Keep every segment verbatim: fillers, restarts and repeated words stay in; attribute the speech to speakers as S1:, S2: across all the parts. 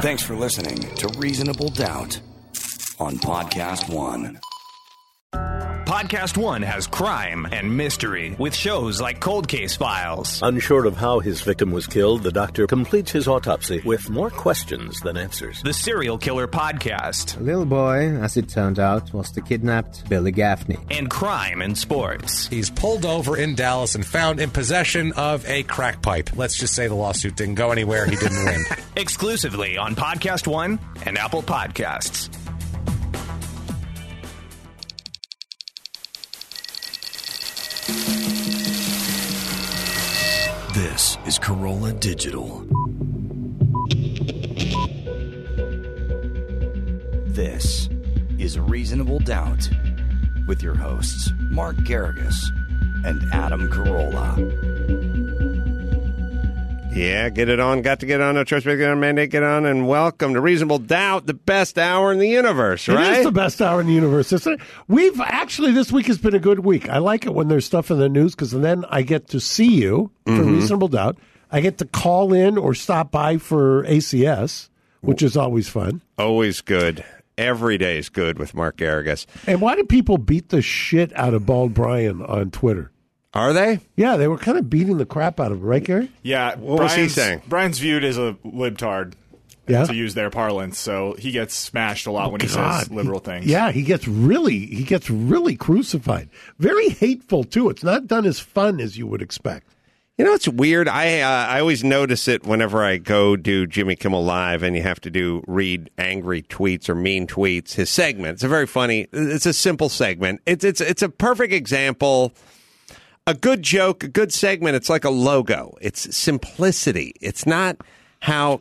S1: Thanks for listening to Reasonable Doubt on Podcast One.
S2: Podcast One has crime and mystery with shows like Cold Case Files.
S3: Unsure of how his victim was killed, the doctor completes his autopsy with more questions than answers.
S2: The Serial Killer Podcast.
S4: The little boy, as it turned out, was the kidnapped Billy Gaffney.
S2: And Crime in Sports.
S5: He's pulled over in Dallas and found in possession of a crack pipe. Let's just say the lawsuit didn't go anywhere. He didn't win.
S2: Exclusively on Podcast One and Apple Podcasts.
S1: This is Corolla Digital. This is Reasonable Doubt with your hosts, Mark Garrigus and Adam Carolla.
S6: Yeah, get it on. Got to get on. No choice but to get on. Mandate, get on. And welcome to Reasonable Doubt, the best hour in the universe, right?
S7: It is the best hour in the universe, isn't it? We've actually, this week has been a good week. I like it when there's stuff in the news because then I get to see you for
S6: Mm-hmm.
S7: Reasonable Doubt. I get to call in or stop by for A C S, which is always fun.
S6: Always good. Every day is good with Mark Garrigus.
S7: And why do people beat the shit out of Bald Brian on Twitter?
S6: Are they?
S7: Yeah, they were kind of beating the crap out of him, right, Gary?
S8: Yeah.
S6: What was he
S8: Brian's-
S6: saying?
S8: Brian's viewed as a libtard,
S7: Yeah.
S8: to use their parlance, so he gets smashed a lot when he
S7: God.
S8: says liberal things.
S7: Yeah, he gets really, he gets really crucified. Very hateful too. It's not done as fun as you would expect.
S6: You know, it's weird. I uh, I always notice it whenever I go do Jimmy Kimmel Live and you have to do read angry tweets or mean tweets. His segment. It's a very funny. It's a simple segment. It's it's it's a perfect example. A good joke, a good segment. It's like a logo. It's simplicity. It's not how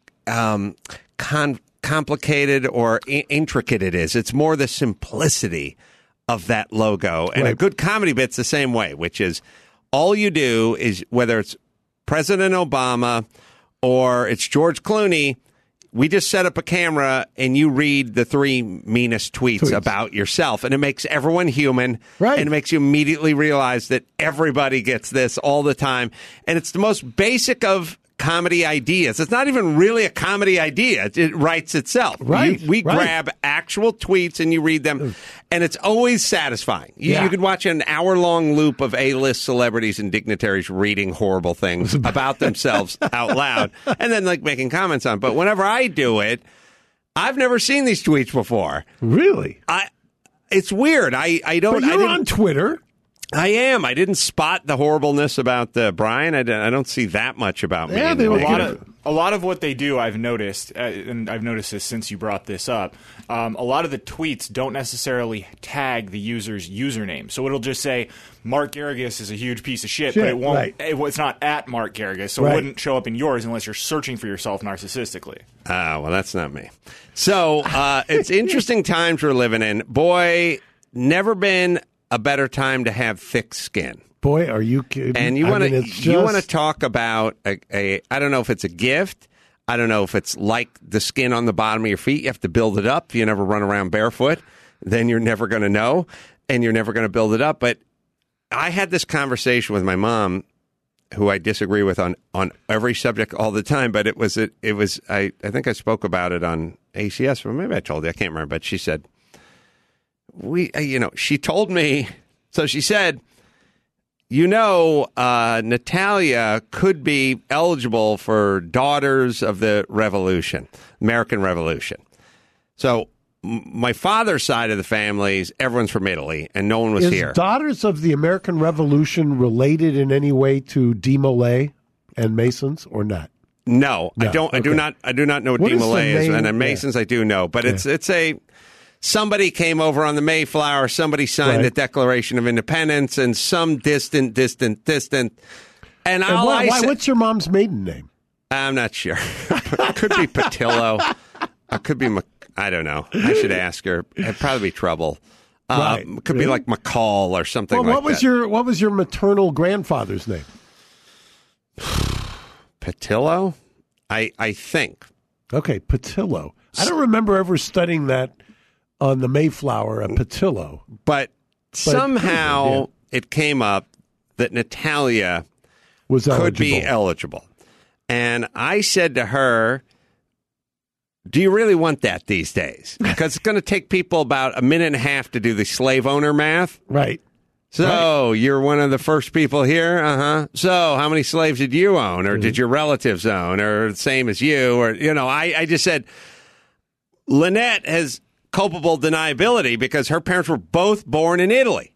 S6: um, con- complicated or I- intricate it is. It's more the simplicity of that logo. And
S7: Right.
S6: a good comedy bit's the same way, which is all you do is, whether it's President Obama or it's George Clooney, we just set up a camera and you read the three meanest tweets,
S7: Tweets.
S6: about yourself. And it makes everyone human.
S7: Right.
S6: And it makes you immediately realize that everybody gets this all the time. And it's the most basic of comedy ideas. It's not even really a comedy idea. It, it writes itself.
S7: Right,
S6: You- we
S7: right.
S6: grab actual tweets and you read them. And it's always satisfying. You,
S7: Yeah.
S6: you could watch an hour-long loop of A-list celebrities and dignitaries reading horrible things about themselves out loud and then like making comments on it. But whenever I do it, I've never seen these tweets before.
S7: Really?
S6: I, it's weird. I, I don't.
S7: But
S6: I
S7: you're
S6: didn't-
S7: on Twitter.
S6: I am. I didn't spot the horribleness about uh, Brian. I, don't- I don't see that much about me.
S7: Yeah,
S6: in
S7: they
S6: the
S7: were
S8: A lot
S6: negative.
S8: of a lot of what they do, I've noticed, uh, and I've noticed this since you brought this up. Um, a lot of the tweets don't necessarily tag the user's username, so it'll just say Mark Garrigus is a huge piece of shit,
S7: Shit,
S8: but it won't.
S7: right.
S8: It, it's not at Mark Garrigus, so
S7: Right.
S8: it wouldn't show up in yours unless you're searching for yourself narcissistically.
S6: Ah, well, that's not me. So uh, it's interesting times we're living in. Boy, never been a better time to have thick skin.
S7: Boy, are you kidding?
S6: And you
S7: I
S6: want to
S7: mean, it's
S6: you
S7: just-
S6: want to talk about a, a I don't know if it's a gift. I don't know if it's like the skin on the bottom of your feet. You have to build it up. If you never run around barefoot, then you're never going to know, and you're never going to build it up. But I had this conversation with my mom, who I disagree with on, on every subject all the time. But it was it, it was I, I think I spoke about it on A C S, or maybe I told you, I can't remember. But she said we uh, you know she told me so she said. You know, uh, Natalia could be eligible for Daughters of the Revolution, American Revolution. So m- my father's side of the family, everyone's from Italy, and no one was
S7: Is
S6: here.
S7: Daughters of the American Revolution related in any way to De Molay and Masons or not?
S6: no, I
S7: No,
S6: don't. I do
S7: okay.
S6: not. I do not know what,
S7: What
S6: D.
S7: is the
S6: Malay is,
S7: name?
S6: and then
S7: Yeah.
S6: Masons I do know. But it's it's a somebody came over on the Mayflower. Somebody signed the
S7: Right.
S6: Declaration of Independence, and some distant, distant, distant. And,
S7: And
S6: all
S7: why,
S6: I
S7: why,
S6: say-
S7: what's your mom's maiden name?
S6: I'm not sure. Could be Patillo. It could be, Mc- I don't know. I should ask her. It'd probably be Trouble. Uh,
S7: Right.
S6: Could
S7: Really?
S6: be like McCall or something
S7: Well,
S6: like
S7: what was
S6: that.
S7: your what was your maternal grandfather's name?
S6: Patillo? I, I think.
S7: Okay, Patillo. I don't remember ever studying that on the Mayflower, a Patillo.
S6: But somehow
S7: pretty good,
S6: it came up that Natalia
S7: Was
S6: could
S7: eligible.
S6: be eligible. And I said to her, Do you really want that these days? Because it's going to take people about a minute and a half to do the slave owner math.
S7: Right.
S6: So, right. You're one of the first people here? Uh-huh. So, how many slaves did you own? Or mm-hmm. did your relatives own? Or the same as you? Or, you know, I, I just said, Lynette has culpable deniability because her parents were both born in Italy.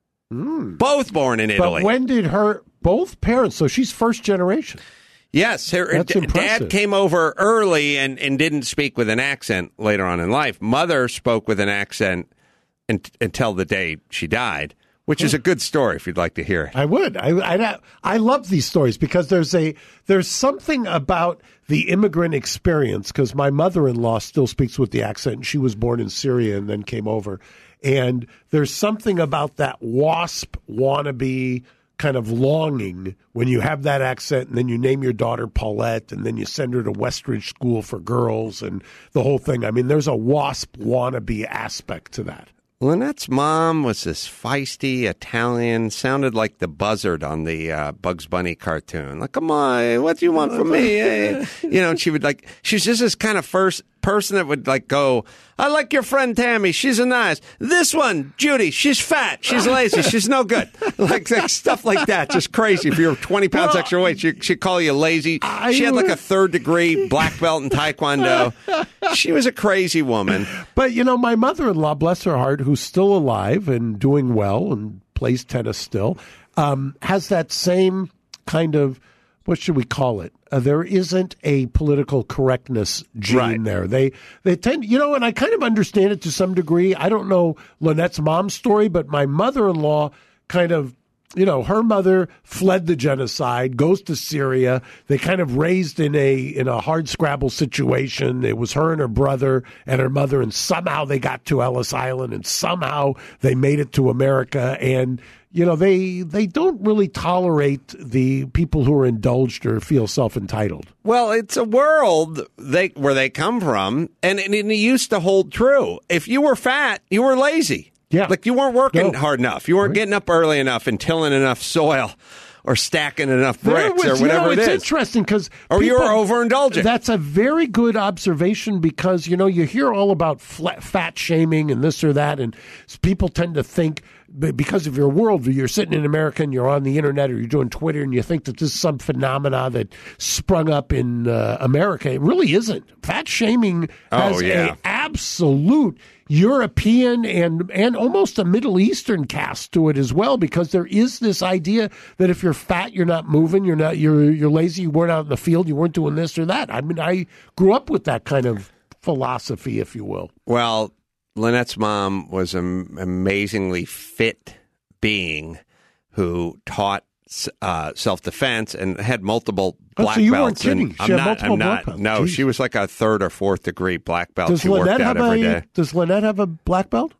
S6: Mm. Both born in Italy.
S7: But when did her, both parents, so she's first generation.
S6: Yes, her
S7: That's
S6: d-
S7: impressive.
S6: dad came over early and, and didn't speak with an accent later on in life. Mother spoke with an accent in, until the day she died, which is a good story if you'd like to hear it.
S7: I would. I, I I love these stories because there's a there's something about the immigrant experience, because my mother-in-law still speaks with the accent, and she was born in Syria and then came over. And there's something about that WASP wannabe kind of longing when you have that accent, and then you name your daughter Paulette, and then you send her to Westridge School for Girls and the whole thing. I mean, there's a WASP wannabe aspect to that.
S6: Lynette's mom was this feisty Italian, sounded like the buzzard on the uh, Bugs Bunny cartoon. Like, come on, what do you want from me? You know, and she would like, she's just this kind of first person that would like go, I like your friend Tammy. She's a nice. This one, Judy, she's fat. She's lazy. She's no good. Like, like stuff like that. Just crazy. If you're twenty pounds well, extra weight, she, she'd call you lazy. I, she had like a third degree black belt in Taekwondo. She was a crazy woman.
S7: But, you know, my mother-in-law, bless her heart, who's still alive and doing well and plays tennis still, um, has that same kind of, what should we call it? Uh, there isn't a political correctness gene
S6: right.
S7: there. They they tend, you know, and I kind of understand it to some degree. I don't know Lynette's mom's story, but my mother-in-law kind of, you know, her mother fled the genocide, goes to Syria. They kind of raised in a in a hard scrabble situation. It was her and her brother and her mother, and somehow they got to Ellis Island, and somehow they made it to America. And you know, they they don't really tolerate the people who are indulged or feel self-entitled.
S6: Well, it's a world they where they come from, and, and it used to hold true. If you were fat, you were lazy.
S7: Yeah.
S6: Like you weren't working
S7: no.
S6: hard enough. You weren't
S7: right.
S6: getting up early enough and tilling enough soil or stacking enough bricks
S7: was,
S6: or whatever
S7: you know,
S6: it
S7: it's
S6: is.
S7: It's interesting because
S6: or you were overindulgent.
S7: That's a very good observation because, you know, you hear all about flat, fat shaming and this or that, and people tend to think because of your worldview, you're sitting in America and you're on the internet or you're doing Twitter and you think that this is some phenomena that sprung up in uh, America. It really isn't. Fat shaming has
S6: oh, yeah.
S7: an absolute European and and almost a Middle Eastern cast to it as well, because there is this idea that if you're fat, you're not moving, you're not you're you're lazy, you weren't out in the field, you weren't doing this or that. I mean, I grew up with that kind of philosophy, if you will.
S6: Well, Lynette's mom was an amazingly fit being who taught uh, self-defense and had multiple black
S7: oh, so you
S6: belts.
S7: Weren't kidding.
S6: And
S7: She
S6: I'm
S7: had
S6: not,
S7: multiple
S6: I'm
S7: black
S6: not,
S7: belts.
S6: no,
S7: Jeez.
S6: she was like a third or fourth degree black belt.
S7: Does
S6: She
S7: Lynette
S6: worked out
S7: have
S6: every
S7: a,
S6: day.
S7: Does Lynette have a black belt?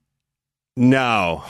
S6: No.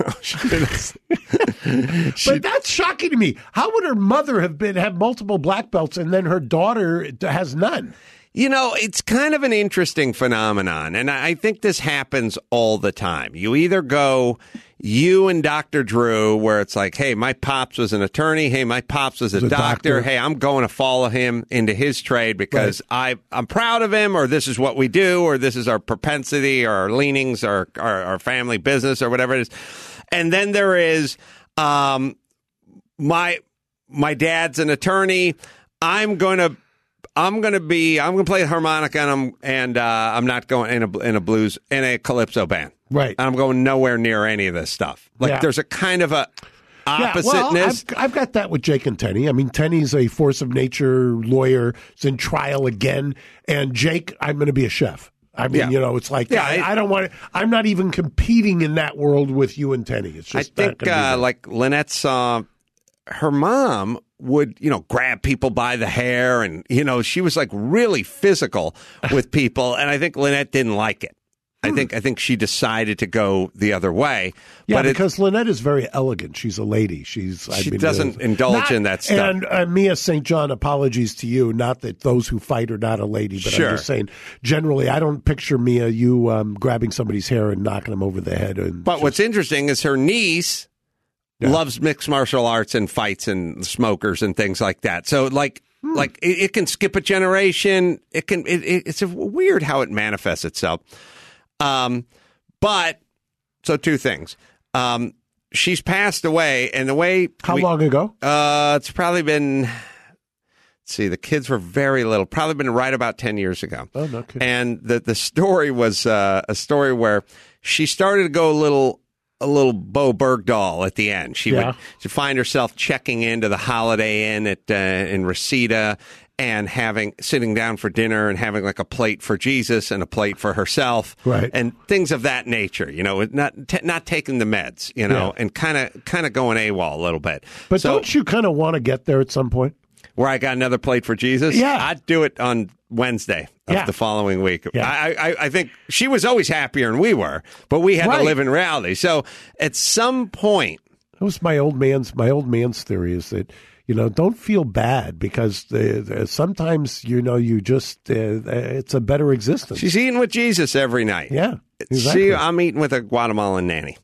S6: she,
S7: but that's shocking to me. How would her mother have been have multiple black belts and then her daughter has none?
S6: You know, it's kind of an interesting phenomenon, and I think this happens all the time. You either go, you and Doctor Drew, where it's like, hey, my pops was an attorney. Hey, my pops was a,
S7: a
S6: doctor.
S7: doctor.
S6: Hey, I'm going to follow him into his trade because right. I, I'm proud of him, or this is what we do, or this is our propensity, or our leanings, or our, our family business, or whatever it is. And then there is um, my my dad's an attorney. I'm going to. I'm gonna be. I'm gonna play harmonica, and I'm and uh, I'm not going in a in a blues in a calypso band.
S7: Right.
S6: And I'm going nowhere near any of this stuff. Like
S7: yeah.
S6: there's a kind of a oppositeness.
S7: Yeah, well, I've, I've got that with Jake and Tenny. I mean, Tenny's a force of nature lawyer. Is in trial again, and Jake, I'm going to be a chef. I mean,
S6: yeah.
S7: you know, it's like
S6: yeah,
S7: I, I don't want. to, I'm not even competing in that world with you and Tenny. It's just
S6: I think uh, like Lynette saw her mom would, you know, grab people by the hair, and, you know, she was like really physical with people, and I think Lynette didn't like it. I think I think she decided to go the other way.
S7: Yeah,
S6: but
S7: because
S6: it,
S7: Lynette is very elegant. She's a lady. She's
S6: she
S7: I mean,
S6: doesn't
S7: uh,
S6: indulge
S7: not,
S6: in that stuff.
S7: And uh, Mia Saint John, apologies to you. Not that those who fight are not a lady, but
S6: sure.
S7: I'm just saying generally, I don't picture Mia you um, grabbing somebody's hair and knocking them over the head. And
S6: but
S7: just,
S6: what's interesting is her niece yeah. loves mixed martial arts and fights and smokers and things like that. So, like, Like it, it can skip a generation. It can. It, it, it's a weird how it manifests itself. Um, but so two things. Um, she's passed away, and the way
S7: How
S6: we,
S7: long ago?
S6: Uh, it's probably been. Let's see, the kids were very little. Probably been right about ten years ago.
S7: Oh, no kidding.
S6: And the the story was uh, a story where she started to go a little. A little Bo Bergdahl at the end. She
S7: Yeah.
S6: would she'd find herself checking into the Holiday Inn at uh, in Reseda and having sitting down for dinner and having like a plate for Jesus and a plate for herself,
S7: Right.
S6: and things of that nature. You know, not t- not taking the meds. You know,
S7: Yeah.
S6: and kind of kind of going AWOL a little bit.
S7: But
S6: so,
S7: don't you kind of want to get there at some point?
S6: where I got another plate for Jesus?
S7: Yeah.
S6: I'd do it on Wednesday of
S7: Yeah.
S6: the following week.
S7: Yeah.
S6: I, I, I think she was always happier than we were, but we had
S7: Right.
S6: to live in reality. So at some point,
S7: That was my old man's my old man's theory is that you know don't feel bad because the, the, sometimes you know you just uh, it's a better existence.
S6: she's eating with Jesus every night.
S7: yeah, exactly.
S6: See, I'm eating with a Guatemalan nanny.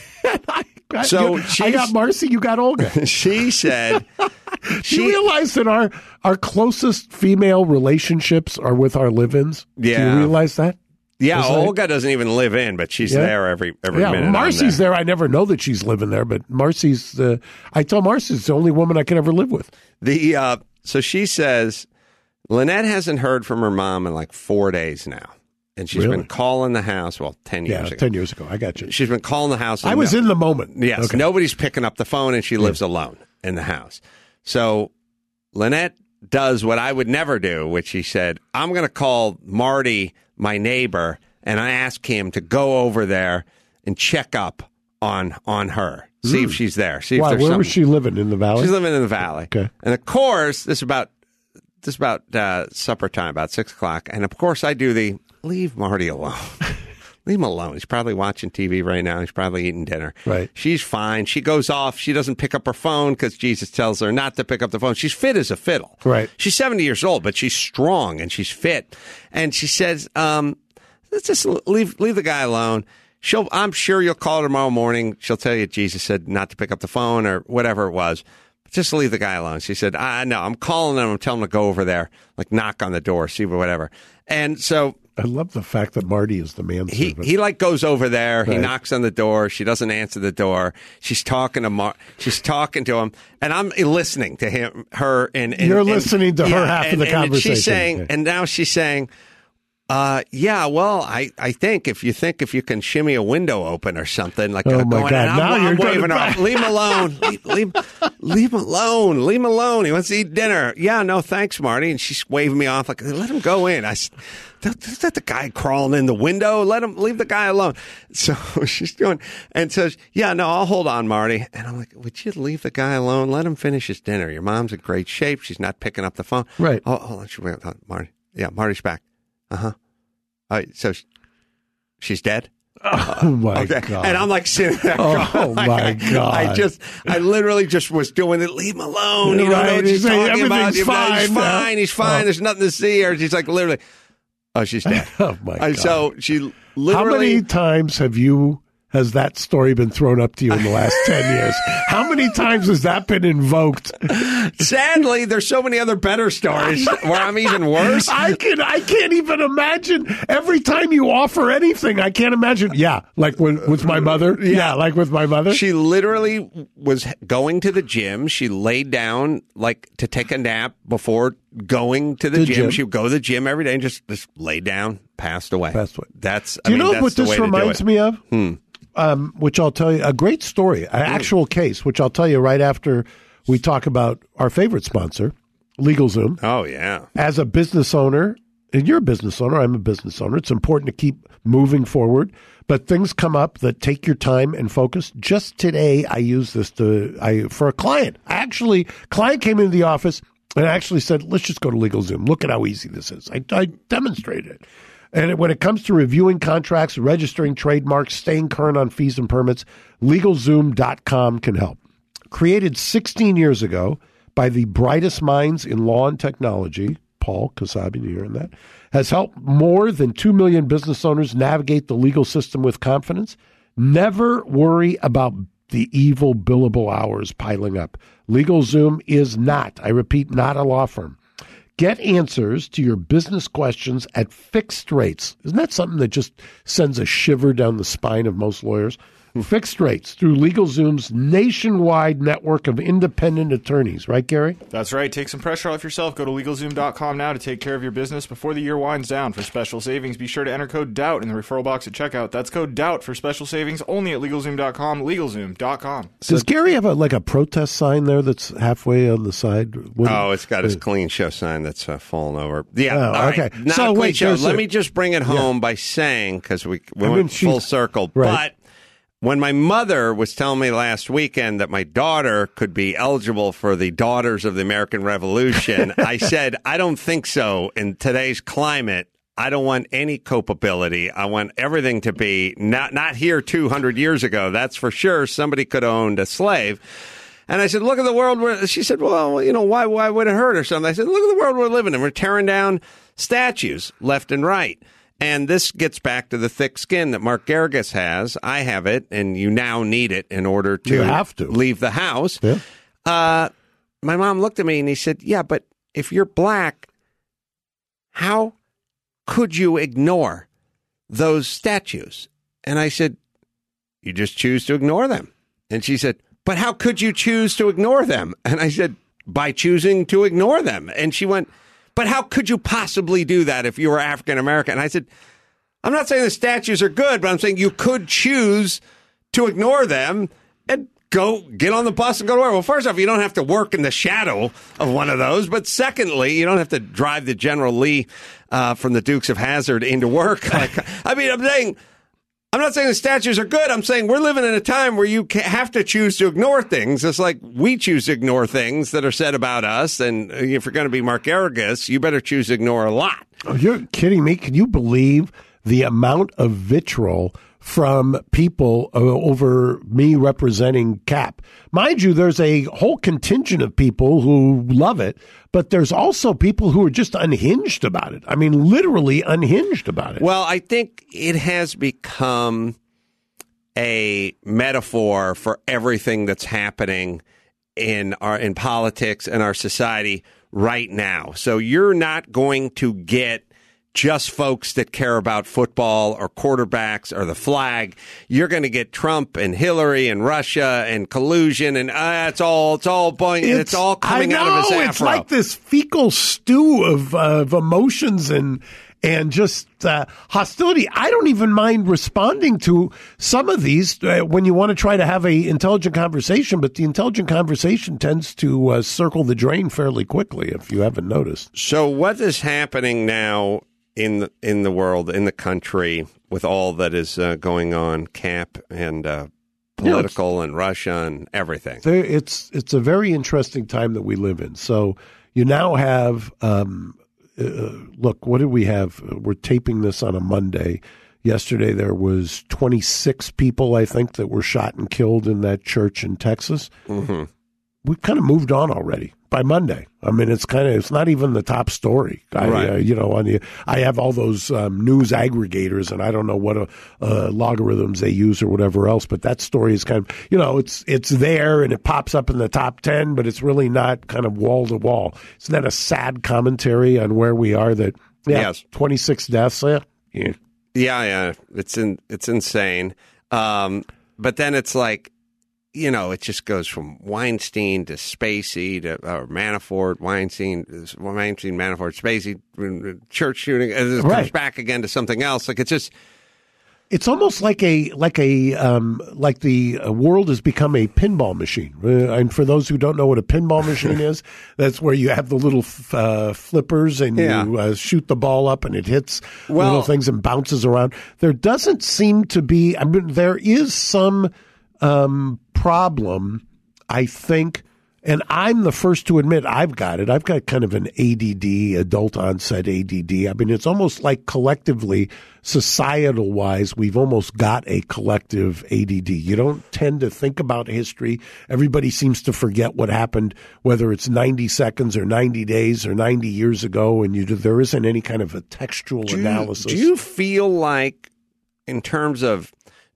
S7: I,
S6: so
S7: you- I
S6: she's-
S7: got Marcy, you got Olga.
S6: She said,
S7: Do
S6: she,
S7: you realize that our our closest female relationships are with our live-ins? Do
S6: Yeah.
S7: you realize that?
S6: yeah,
S7: Is that-
S6: Olga doesn't even live in, but she's
S7: Yeah.
S6: there every every
S7: Yeah,
S6: minute. I'm
S7: Marcy's there. I never know that she's living there, but Marcy's the. I tell Marcy's the only woman I could ever live with.
S6: The uh, so she says, Lynette hasn't heard from her mom in like four days now, and she's
S7: Really?
S6: been calling the house. Well, ten years
S7: Yeah,
S6: ago.
S7: ten years ago. I got you.
S6: She's been calling the house.
S7: I
S6: and
S7: was
S6: no-
S7: in the moment.
S6: Yes,
S7: Okay.
S6: nobody's picking up the phone, and she lives alone in the house. So Lynette does what I would never do, which she said, I'm going to call Marty, my neighbor, and I ask him to go over there and check up on on her, see if she's there. See if
S7: Why?
S6: there's
S7: Where
S6: something.
S7: was she living in the valley?
S6: She's living in the valley.
S7: Okay.
S6: And of course, this is about this is about uh, supper time, about six o'clock. And of course, I do the leave Marty alone. Leave him alone. He's probably watching T V right now. He's probably eating dinner.
S7: Right.
S6: She's fine. She goes off. She doesn't pick up her phone because Jesus tells her not to pick up the phone. She's fit as a fiddle.
S7: Right.
S6: She's seventy years old, but she's strong and she's fit. And she says, um, let's just leave leave the guy alone. She'll, I'm sure you'll call her tomorrow morning. She'll tell you Jesus said not to pick up the phone or whatever it was. Just leave the guy alone. She said, I know. I'm calling him. I'm telling him to go over there, like knock on the door, see whatever. And so
S7: I love the fact that Marty is the
S6: he,
S7: manservant.
S6: he like goes over there. He
S7: Right.
S6: knocks on the door. She doesn't answer the door. She's talking to Mar- She's talking to him, and I'm listening to him, her, and, and
S7: You're
S6: and-
S7: listening to her
S6: yeah,
S7: half of
S6: and-
S7: the
S6: and
S7: conversation.
S6: She's saying,
S7: Okay.
S6: and now she's saying, uh, yeah, well, I, I think if you think if you can shimmy a window open or something, like
S7: Oh,
S6: uh,
S7: my
S6: going,
S7: God.
S6: and I'm,
S7: Now
S6: I'm
S7: you're
S6: waving
S7: going
S6: her
S7: back.
S6: off. Leave him alone. leave, leave, leave him alone. Leave him alone. He wants to eat dinner. Yeah, no, thanks, Marty. And she's waving me off like, let him go in. I s- Is that the guy crawling in the window? Let him leave the guy alone. So she's going and says, yeah, no, I'll hold on, Marty. And I'm like, would you leave the guy alone? Let him finish his dinner. Your mom's in great shape. She's not picking up the phone.
S7: Right.
S6: Oh, hold on. She went, hold on, Marty. Yeah, Marty's back. Uh-huh. All right, so she, she's dead?
S7: Oh, my
S6: Okay.
S7: God.
S6: And I'm like sitting there.
S7: Oh,
S6: going, like,
S7: my
S6: I-
S7: God.
S6: I just, I literally just was doing it. Leave him alone. You
S7: Right.
S6: know what she's
S7: He's saying
S6: talking about.
S7: everything's
S6: He's
S7: fine now.
S6: fine. He's fine.
S7: Oh.
S6: There's nothing to see here. She's like literally, oh, she's dead.
S7: Oh, my
S6: Uh,
S7: God.
S6: So she
S7: How
S6: literally.
S7: many times have you, has that story been thrown up to you in the last ten years? How many times has that been invoked?
S6: Sadly, there's so many other better stories where I'm even worse.
S7: I can I can't even imagine every time you offer anything. I can't imagine. Yeah, like with, with my mother. Yeah, like with my mother.
S6: She literally was going to the gym. She laid down like to take a nap before going to the,
S7: The
S6: gym.
S7: gym.
S6: She would go to the gym every day and just, just lay down, passed away.
S7: Passed away.
S6: That's, I
S7: Do you
S6: mean,
S7: know
S6: that's
S7: what
S6: the
S7: this
S6: way to do
S7: reminds
S6: it.
S7: me of?
S6: Hmm.
S7: Um, which I'll tell you, a great story, an actual case, which I'll tell you right after we talk about our favorite sponsor, LegalZoom.
S6: Oh, yeah.
S7: As a business owner, and you're a business owner, I'm a business owner, it's important to keep moving forward, but things come up that take your time and focus. Just today, I used this to I for a client. I actually, client came into the office and actually said, let's just go to LegalZoom. Look at how easy this is. I, I demonstrated it. And when it comes to reviewing contracts, registering trademarks, staying current on fees and permits, LegalZoom dot com can help. Created sixteen years ago by the brightest minds in law and technology, Paul Kasabi, you hearing that, has helped more than two million business owners navigate the legal system with confidence. Never worry about the evil billable hours piling up. LegalZoom is not, I repeat, not a law firm. Get answers to your business questions at fixed rates. Isn't that something that just sends a shiver down the spine of most lawyers? Fixed rates through LegalZoom's nationwide network of independent attorneys. Right, Gary?
S8: That's right. Take some pressure off yourself. Go to LegalZoom dot com now to take care of your business before the year winds down. For special savings, be sure to enter code DOUBT in the referral box at checkout. That's code DOUBT for special savings only at LegalZoom dot com, LegalZoom dot com.
S7: Does Gary have a, like a protest sign there that's halfway on the side? What,
S6: oh, it's got his clean show sign that's uh, fallen over. Yeah,
S7: oh,
S6: all
S7: okay.
S6: Right. Not
S7: so
S6: a clean
S7: wait,
S6: show. Let
S7: a,
S6: me just bring it home
S7: yeah.
S6: by saying, because we, we
S7: I mean,
S6: went full circle,
S7: right.
S6: but when my mother was telling me last weekend that my daughter could be eligible for the Daughters of the American Revolution, I said, I don't think so in today's climate. I don't want any culpability. I want everything to be not not here two hundred years ago. That's for sure. Somebody could have owned a slave. And I said, look at the world. Where, she said, well, you know, why, why would it hurt or something? I said, look at the world we're living in. We're tearing down statues left and right. And this gets back to the thick skin that Mark Garrigus has. I have it, and you now need it in order to,
S7: you have to.
S6: leave the house.
S7: Yeah.
S6: Uh, my mom looked at me, and he said, yeah, but if you're black, how could you ignore those statues? And I said, you just choose to ignore them. And she said, but how could you choose to ignore them? And I said, by choosing to ignore them. And she went, but how could you possibly do that if you were African American? And I said, I'm not saying the statues are good, but I'm saying you could choose to ignore them and go get on the bus and go to work. Well, first off, you don't have to work in the shadow of one of those. But secondly, you don't have to drive the General Lee uh, from the Dukes of Hazzard into work. Like, I mean, I'm saying, I'm not saying the statues are good. I'm saying we're living in a time where you have to choose to ignore things. It's like we choose to ignore things that are said about us. And if you're going to be Mark Garrigus, you better choose to ignore a lot.
S7: Oh, you're kidding me. Can you believe the amount of vitriol from people uh, over me representing Cap? Mind you, there's a whole contingent of people who love it, but there's also people who are just unhinged about it. I mean, literally unhinged about it.
S6: Well, I think it has become a metaphor for everything that's happening in our in politics and our society right now. So you're not going to get just folks that care about football or quarterbacks or the flag. You're going to get Trump and Hillary and Russia and collusion, and uh, it's all it's all boing, it's, it's all coming
S7: I know,
S6: out of his afro.
S7: It's like this fecal stew of, uh, of emotions and and just uh, hostility. I don't even mind responding to some of these uh, when you want to try to have a intelligent conversation, but the intelligent conversation tends to uh, circle the drain fairly quickly, if you haven't noticed.
S6: So what is happening now in the, in the world, in the country, with all that is uh, going on, Cap and uh, political and Russia and everything?
S7: There, it's it's a very interesting time that we live in. So you now have, um, uh, look, what did we have? We're taping this on a Monday. Yesterday there was twenty-six people, I think, that were shot and killed in that church in Texas.
S6: Mm-hmm.
S7: We've kind of moved on already by Monday. I mean, it's kind of, it's not even the top story. I,
S6: right.
S7: uh, you know, on the, I have all those um, news aggregators, and I don't know what uh, uh, logarithms they use or whatever else, but that story is kind of, you know, it's it's there and it pops up in the top ten, but it's really not kind of wall to wall. Isn't that a sad commentary on where we are? That yeah,
S6: yes.
S7: twenty-six deaths. Yeah,
S6: yeah, yeah. yeah. It's in, it's insane. Um, but then it's like, you know, it just goes from Weinstein to Spacey to or Manafort, Weinstein, Weinstein, Manafort, Spacey, church shooting. And it
S7: right.
S6: comes back again to something else. Like it's just,
S7: it's almost like a like a um, like the world has become a pinball machine. Uh, and for those who don't know what a pinball machine is, that's where you have the little f- uh, flippers and
S6: yeah.
S7: you uh, shoot the ball up and it hits
S6: well,
S7: little things and bounces around. There doesn't seem to be. I mean, there is some. Um, problem, I think, and I'm the first to admit I've got it. I've got kind of an A D D, adult onset A D D. I mean, it's almost like collectively, societal wise, we've almost got a collective A D D. You don't tend to think about history. Everybody seems to forget what happened, whether it's ninety seconds or ninety days or ninety years ago, and you, there isn't any kind of a textual
S6: do
S7: analysis.
S6: You, do you feel like, in terms of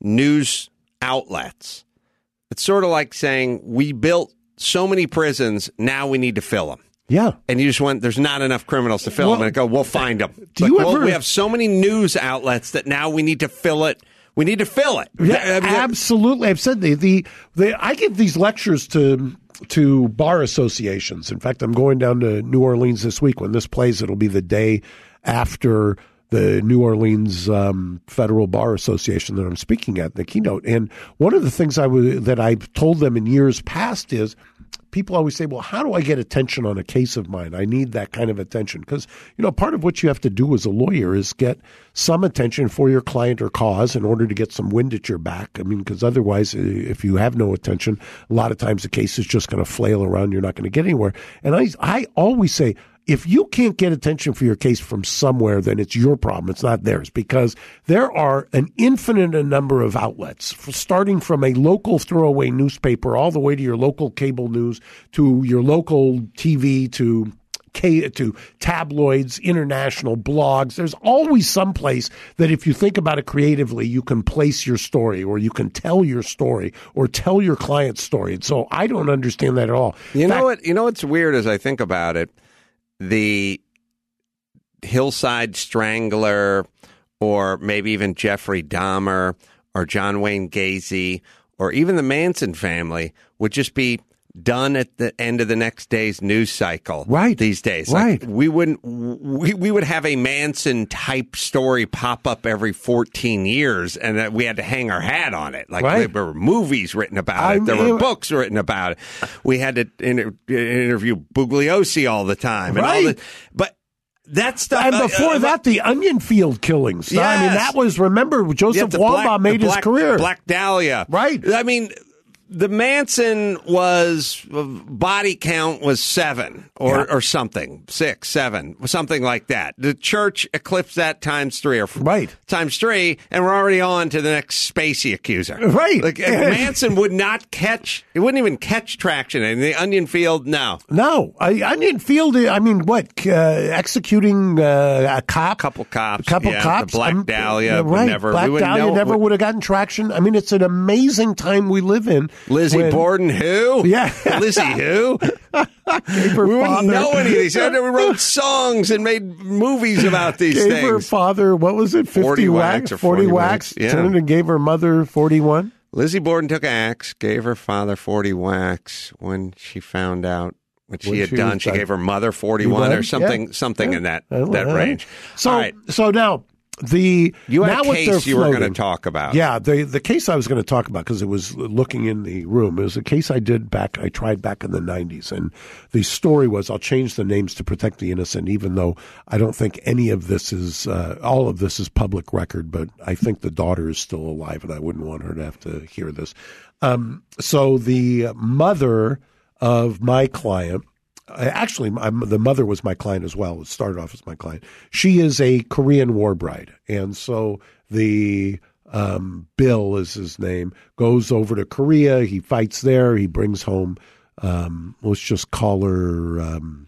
S6: news outlets, it's sort of like saying we built so many prisons, now we need to fill them.
S7: Yeah.
S6: And you just went, there's not enough criminals to fill
S7: Well,
S6: them. And go, we'll find them.
S7: do
S6: Like,
S7: you
S6: well,
S7: ever-
S6: we have so many news outlets that now we need to fill it. We need to fill it.
S7: Yeah,
S6: I mean,
S7: absolutely. I've said the, the, the I give these lectures to to bar associations. In fact, I'm going down to New Orleans this week. When this plays, it'll be the day after the New Orleans um, Federal Bar Association that I'm speaking at, the keynote. And one of the things I w- that I've told them in years past is, people always say, well, how do I get attention on a case of mine? I need that kind of attention. Because, you know, part of what you have to do as a lawyer is get some attention for your client or cause in order to get some wind at your back. I mean, because otherwise, if you have no attention, a lot of times the case is just going to flail around. You're not going to get anywhere. And I, I always say, if you can't get attention for your case from somewhere, then it's your problem. It's not theirs, because there are an infinite number of outlets, starting from a local throwaway newspaper all the way to your local cable news, to your local T V, to K, to tabloids, international blogs. There's always some place that if you think about it creatively, you can place your story, or you can tell your story, or tell your client's story. And so I don't understand that at all.
S6: You
S7: In
S6: know
S7: fact,
S6: what? You know what's weird as I think about it? The Hillside Strangler, or maybe even Jeffrey Dahmer, or John Wayne Gacy, or even the Manson family would just be done at the end of the next day's news cycle.
S7: Right.
S6: These days.
S7: Right.
S6: Like, we wouldn't, we, we would have a Manson type story pop up every fourteen years, and that we had to hang our hat on it. Like,
S7: Right.
S6: there were movies written about
S7: I
S6: it. There
S7: mean-
S6: were books written about it. We had to inter- interview Bugliosi all the time. And all
S7: Right.
S6: the, but that stuff.
S7: And
S6: uh,
S7: before
S6: uh,
S7: that, the Onion Field killings. I mean,
S6: Yes.
S7: that was, remember,
S6: you
S7: Joseph
S6: have the
S7: Wambaugh
S6: Black-
S7: made
S6: the
S7: his
S6: Black-
S7: career.
S6: Black Dahlia.
S7: Right.
S6: I mean, the Manson was, body count was seven or,
S7: Yeah.
S6: or something, six, seven, something like that. The church eclipsed that times three or f-
S7: Right.
S6: times three, and we're already on to the next Spacey accuser.
S7: Right.
S6: Like, uh, Manson would not catch, it wouldn't even catch traction. And the Onion Field, no.
S7: No, I, Onion Field, I mean, what, uh, executing uh, a cop?
S6: Couple cops.
S7: A couple
S6: yeah,
S7: cops.
S6: The Black
S7: Um,
S6: Dahlia
S7: yeah,
S6: would
S7: right.
S6: never.
S7: Black
S6: we wouldn't
S7: Dahlia
S6: know,
S7: never
S6: would-
S7: would have gotten traction. I mean, it's an amazing time we live in.
S6: Lizzie
S7: when-
S6: Borden, who?
S7: Yeah.
S6: Lizzie, who?
S7: Gave her
S6: We wouldn't
S7: father-
S6: know any of these. They wrote songs and made movies about these
S7: Gave her
S6: things.
S7: father, what was it, fifty
S6: forty
S7: wax?
S6: wax or
S7: forty
S6: forty
S7: wax.
S6: wax, yeah.
S7: Turned and gave her mother forty-one.
S6: Lizzie Borden took an axe, gave her father forty wax when she found out what she
S7: When
S6: had
S7: she
S6: done.
S7: was
S6: She
S7: done.
S6: gave her mother forty-one or
S7: Yeah.
S6: something, something
S7: Yeah.
S6: in that
S7: Uh,
S6: that
S7: uh,
S6: range.
S7: So,
S6: All right.
S7: so now the
S6: You had
S7: now
S6: a
S7: what they're
S6: case you were going to
S7: floating-
S6: talk about.
S7: Yeah, the the case I was going to talk about, because it was looking in the room, it was a case I did back, I tried back in the nineties. And the story was, I'll change the names to protect the innocent, even though I don't think any of this is, uh, all of this is public record, but I think the daughter is still alive, and I wouldn't want her to have to hear this. Um, so the mother of my client, actually, I'm, the mother was my client as well. It started off as my client. She is a Korean war bride. And so the um, Bill is his name, goes over to Korea. He fights there. He brings home, um, let's just call her, um,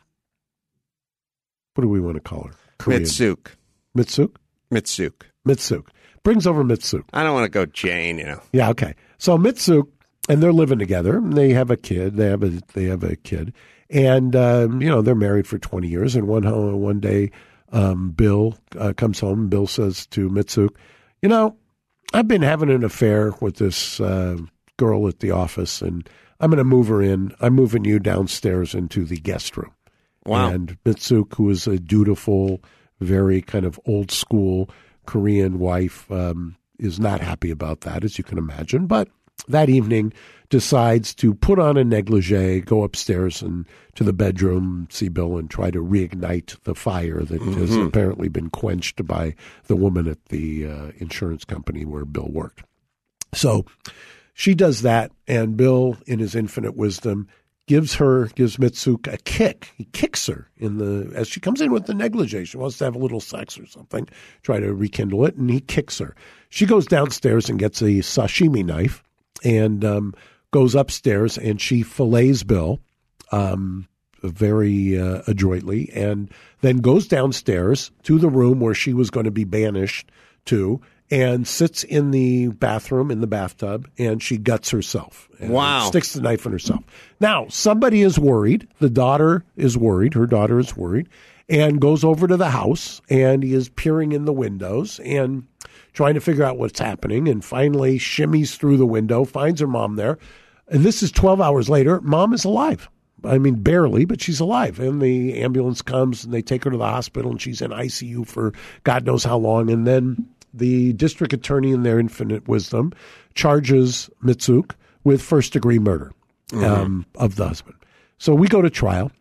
S7: what do we want to call her? Korean.
S6: Mitsuk.
S7: Mitsuk?
S6: Mitsuk.
S7: Mitsuk. Brings over Mitsuk.
S6: I don't want to go Jane, you know.
S7: Yeah, okay. So Mitsuk, and they're living together. And they have a kid. They have a they have a kid, and um, you know they're married for twenty years. And one one day, um, Bill uh, comes home. And Bill says to Mitsuk, "You know, I've been having an affair with this uh, girl at the office, and I'm going to move her in. I'm moving you downstairs into the guest room."
S6: Wow.
S7: And Mitsuk, who is a dutiful, very kind of old school Korean wife, um, is not happy about that, as you can imagine. But that evening decides to put on a negligee, go upstairs and to the bedroom, see Bill, and try to reignite the fire that
S6: Mm-hmm.
S7: has apparently been quenched by the woman at the uh, insurance company where Bill worked. So she does that, and Bill, in his infinite wisdom, gives her, gives Mitsuk a kick. He kicks her in the, as she comes in with the negligee. She wants to have a little sex or something, try to rekindle it, and he kicks her. She goes downstairs and gets a sashimi knife and um, goes upstairs, and she fillets Bill um, very uh, adroitly, and then goes downstairs to the room where she was going to be banished to, and sits in the bathroom, in the bathtub, and she guts herself. And
S6: Wow.
S7: Sticks the knife in herself. Now, somebody is worried. The daughter is worried. Her daughter is worried and goes over to the house, and he is peering in the windows and trying to figure out what's happening, and finally shimmies through the window, finds her mom there. And this is twelve hours later. Mom is alive. I mean, barely, but she's alive. And the ambulance comes, and they take her to the hospital, and she's in I C U for God knows how long. And then the district attorney, in their infinite wisdom, charges Mitsuk with first-degree murder um, mm-hmm. of the husband. So we go to trial,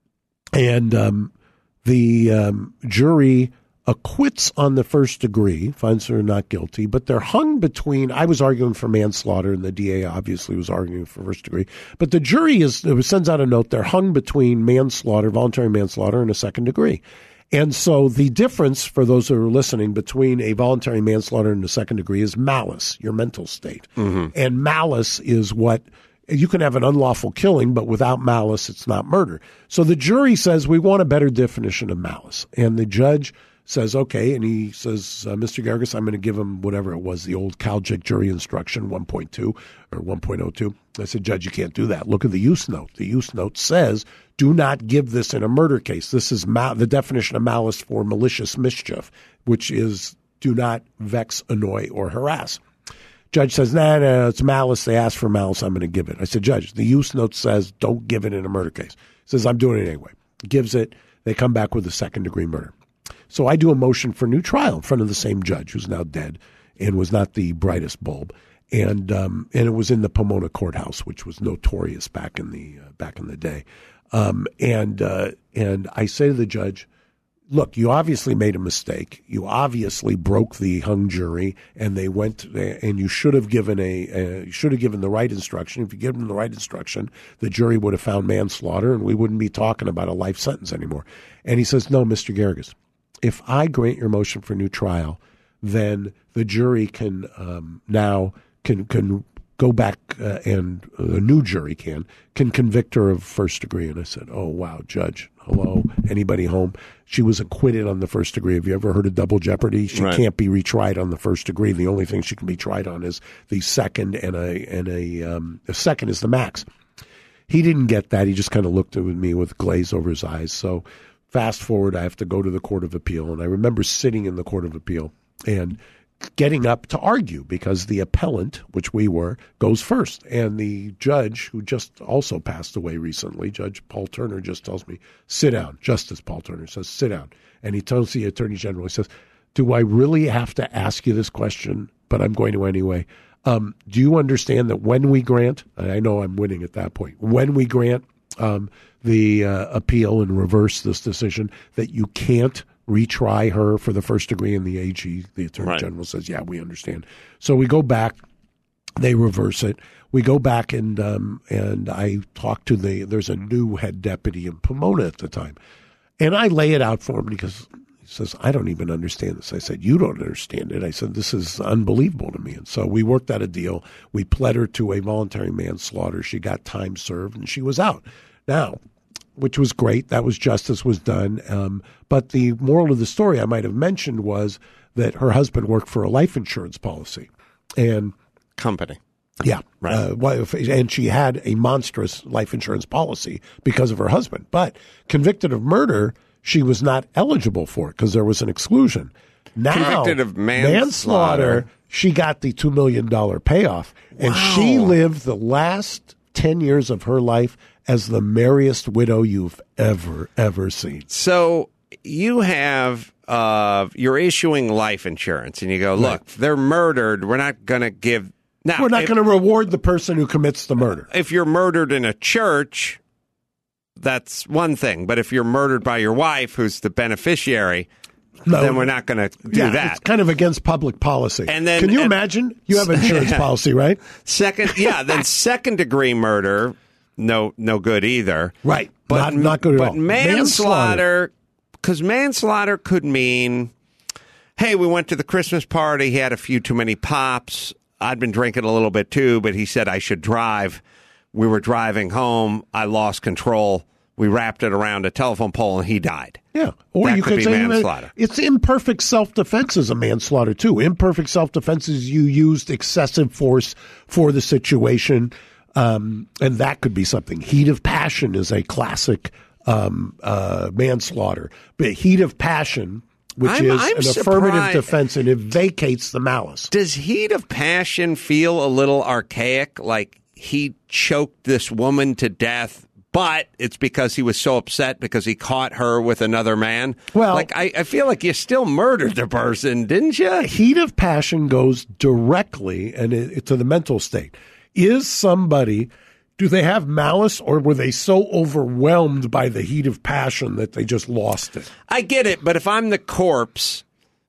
S7: and um, the um, jury acquits on the first degree, finds her not guilty, but they're hung between, I was arguing for manslaughter, and the D A obviously was arguing for first degree, but the jury is sends out a note, they're hung between manslaughter, voluntary manslaughter, and a second degree. And so the difference, for those who are listening, between a voluntary manslaughter and a second degree is malice, your mental state. Mm-hmm. And malice is what, you can have an unlawful killing, but without malice, it's not murder. So the jury says, we want a better definition of malice. And the judge says, okay, and he says, uh, Mister Gargas, I'm going to give him whatever it was, the old Calgic jury instruction, one point two or one point oh two. I said, Judge, you can't do that. Look at the use note. The use note says, do not give this in a murder case. This is ma- the definition of malice for malicious mischief, which is do not vex, annoy, or harass. Judge says, nah, nah, it's malice. They asked for malice. I'm going to give it. I said, Judge, the use note says don't give it in a murder case. He says, I'm doing it anyway. Gives it. They come back with a second-degree murder. So I do a motion for new trial in front of the same judge who's now dead and was not the brightest bulb. And um, and it was in the Pomona courthouse, which was notorious back in the uh, back in the day. Um, and uh, and I say to the judge, look, you obviously made a mistake. You obviously broke the hung jury, and they went and you should have given a, a you should have given the right instruction. If you give them the right instruction, the jury would have found manslaughter, and we wouldn't be talking about a life sentence anymore. And he says, no, Mister Gargas, if I grant your motion for new trial, then the jury can um, now can can go back uh, and uh, a new jury can can convict her of first degree. And I said, oh, wow, Judge, hello, anybody home? She was acquitted on the first degree. Have you ever heard of double jeopardy? She
S6: right.
S7: can't be retried on the first degree. The only thing she can be tried on is the second, and a and a um, a second is the max. He didn't get that. He just kind of looked at me with glaze over his eyes. So fast forward, I have to go to the Court of Appeal, and I remember sitting in the Court of Appeal and getting up to argue because the appellant, which we were, goes first. And the judge, who just also passed away recently, Judge Paul Turner, just tells me, sit down. Justice Paul Turner says, sit down. And he tells the Attorney General, he says, do I really have to ask you this question? But I'm going to anyway. Um, do you understand that when we grant, and I know I'm winning at that point, when we grant um, the uh, appeal and reverse this decision, that you can't retry her for the first degree? In the A G, the Attorney
S6: right.
S7: General says, yeah, we understand. So we go back, they reverse it. We go back and um, and I talk to the, there's a new head deputy in Pomona at the time. And I lay it out for him because he says, I don't even understand this. I said, you don't understand it. I said, this is unbelievable to me. And so we worked out a deal. We pled her to a voluntary manslaughter. She got time served and she was out. Now, which was great. That was justice was done. Um, but the moral of the story I might have mentioned was that her husband worked for a life insurance policy. And
S6: company.
S7: Yeah.
S6: Right.
S7: Uh, and she had a monstrous life insurance policy because of her husband. But convicted of murder, she was not eligible for it because there was an exclusion. Now,
S6: convicted of manslaughter,
S7: manslaughter she got the two million dollars payoff. And
S6: wow.
S7: she lived the last ten years of her life as the merriest widow you've ever, ever seen.
S6: So you have, uh, you're issuing life insurance, and you go, look, right. they're murdered. We're not going to give. Now,
S7: We're not going to reward the person who commits the murder.
S6: If you're murdered in a church, that's one thing. But if you're murdered by your wife, who's the beneficiary, no. then we're not going to do
S7: yeah,
S6: that.
S7: It's kind of against public policy.
S6: And then,
S7: Can you
S6: and,
S7: imagine? You have insurance policy, right?
S6: Second, yeah, then second degree murder, no no good either.
S7: Right.
S6: But,
S7: not, not good at
S6: but
S7: all.
S6: manslaughter, because manslaughter could mean, hey, we went to the Christmas party, he had a few too many pops. I'd been drinking a little bit too, but he said I should drive. We were driving home. I lost control. we wrapped it around a telephone pole and he died.
S7: Yeah. Or
S6: That
S7: you
S6: could
S7: could
S6: be
S7: say
S6: manslaughter.
S7: it's imperfect self-defense is a manslaughter too. Imperfect self-defense is you used excessive force for the situation, um, and that could be something. Heat of passion is a classic um, uh, manslaughter. But heat of passion, which
S6: I'm-
S7: is
S6: I'm
S7: an affirmative
S6: surprised-
S7: defense, and it vacates the malice.
S6: Does heat of passion feel a little archaic? Like he choked this woman to death, but it's because he was so upset because he caught her with another man?
S7: Well-
S6: like I, I feel like you still murdered the person, didn't you?
S7: Heat of passion goes directly and it, to the mental state. Is somebody, do they have malice, or were they so overwhelmed by the heat of passion that they just lost it?
S6: I get it, but if I'm the corpse,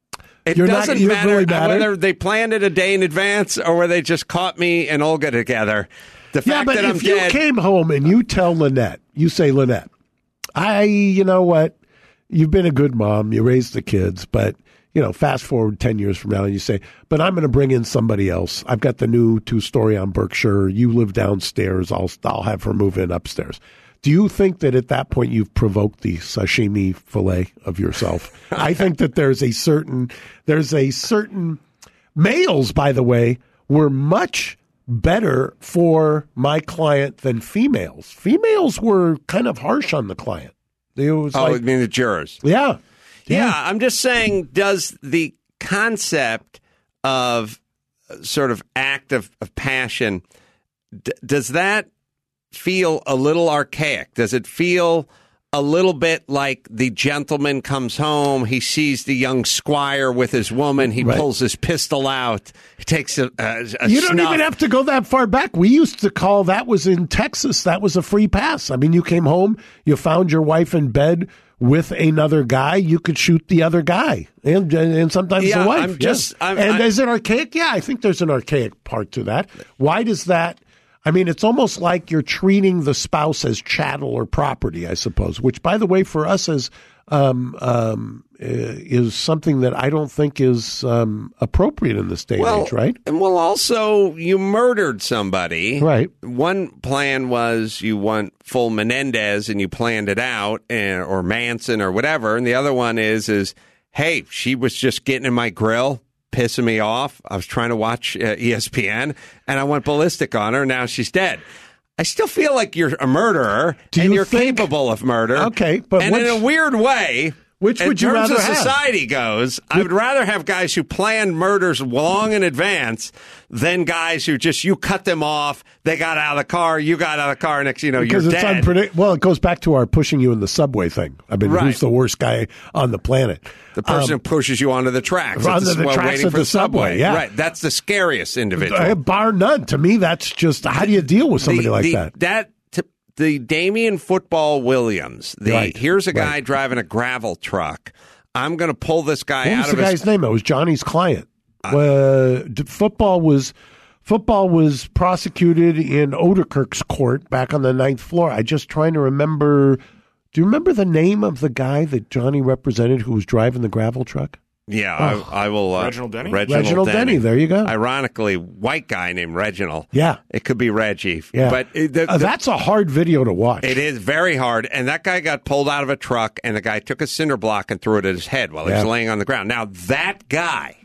S6: it
S7: You're not-
S6: doesn't
S7: you don't
S6: matter
S7: really matter?
S6: whether they planned it a day in advance or whether they just caught me and Olga together. The fact
S7: Yeah, but
S6: that I'm
S7: if you
S6: dead.
S7: came home and you tell Lynette, you say, Lynette, I, you know what, you've been a good mom, you raised the kids, but, you know, fast forward ten years from now and you say, but I'm going to bring in somebody else. I've got the new two-story on Berkshire. You live downstairs. I'll, I'll have her move in upstairs. Do you think that at that point you've provoked the sashimi fillet of yourself? I think that there's a certain, there's a certain, males, by the way, were much better for my client than females. Females were kind of harsh on the client. It was
S6: oh,
S7: like,
S6: I mean the jurors.
S7: yeah.
S6: Yeah, I'm just saying, does the concept of sort of act of, of passion, d- does that feel a little archaic? Does it feel a little bit like the gentleman comes home, he sees the young squire with his woman, he
S7: Right.
S6: pulls his pistol out, he takes a, a, a
S7: You don't
S6: snuff.
S7: even have to go that far back. We used to call that was in Texas. That was a free pass. I mean, you came home, you found your wife in bed with another guy, you could shoot the other guy, and and sometimes
S6: Yeah,
S7: the wife.
S6: I'm just-
S7: yeah.
S6: I'm-
S7: and
S6: I-
S7: is it archaic? Yeah, I think there's an archaic part to that. Why does that? I mean, it's almost like you're treating the spouse as chattel or property, I suppose. Which, by the way, for us as um, um, uh, is something that I don't think is um, appropriate in this day and
S6: Well,
S7: age, right?
S6: And well, also, you murdered somebody.
S7: Right.
S6: One plan was you want full Menendez and you planned it out, and, or Manson or whatever. And the other one is, is hey, she was just getting in my grill, pissing me off. I was trying to watch uh, E S P N, and I went ballistic on her. Now she's dead. I still feel like you're a murderer,
S7: Do
S6: and
S7: you
S6: you're
S7: think-
S6: capable of murder.
S7: Okay, but
S6: and
S7: which-
S6: in a weird way,
S7: Which
S6: in
S7: would you
S6: terms
S7: rather
S6: of
S7: have?
S6: society goes, I would rather have guys who plan murders long in advance than guys who just you cut them off. They got out of the car, you got out of the car. Next, you know,
S7: Because
S6: you're
S7: it's
S6: dead.
S7: unpredictable. Well, it goes back to our pushing you in the subway thing. I mean,
S6: Right.
S7: who's the worst guy on the planet?
S6: The person
S7: Um,
S6: who pushes you onto the tracks,
S7: onto
S6: at
S7: the
S6: while
S7: tracks
S6: waiting
S7: at
S6: for
S7: the subway, yeah.
S6: Right, that's the scariest individual.
S7: uh, bar none. To me, that's just how do you deal with somebody
S6: the,
S7: like
S6: the,
S7: that?
S6: That t- the Damian Football Williams. The
S7: Right,
S6: here's a guy
S7: right.
S6: driving a gravel truck. I'm going to pull this guy
S7: What
S6: out
S7: was
S6: of
S7: the
S6: his
S7: guy's name? It was Johnny's client. Uh, d- football was football was prosecuted in Oderkirk's court back on the ninth floor. I just trying to remember. Do you remember the name of the guy that Johnny represented who was driving the gravel truck?
S6: Yeah,
S7: Oh.
S6: I, I will. Uh,
S8: Reginald Denny?
S6: Reginald,
S7: Reginald Denny, there you go.
S6: Ironically, white guy named Reginald.
S7: Yeah.
S6: It could be Reggie.
S7: Yeah,
S6: But it, the,
S7: Uh,
S6: the-
S7: that's a hard video to watch.
S6: it is very hard. And that guy got pulled out of a truck, and the guy took a cinder block and threw it at his head while he was
S7: Yeah.
S6: laying on the ground. Now, that guy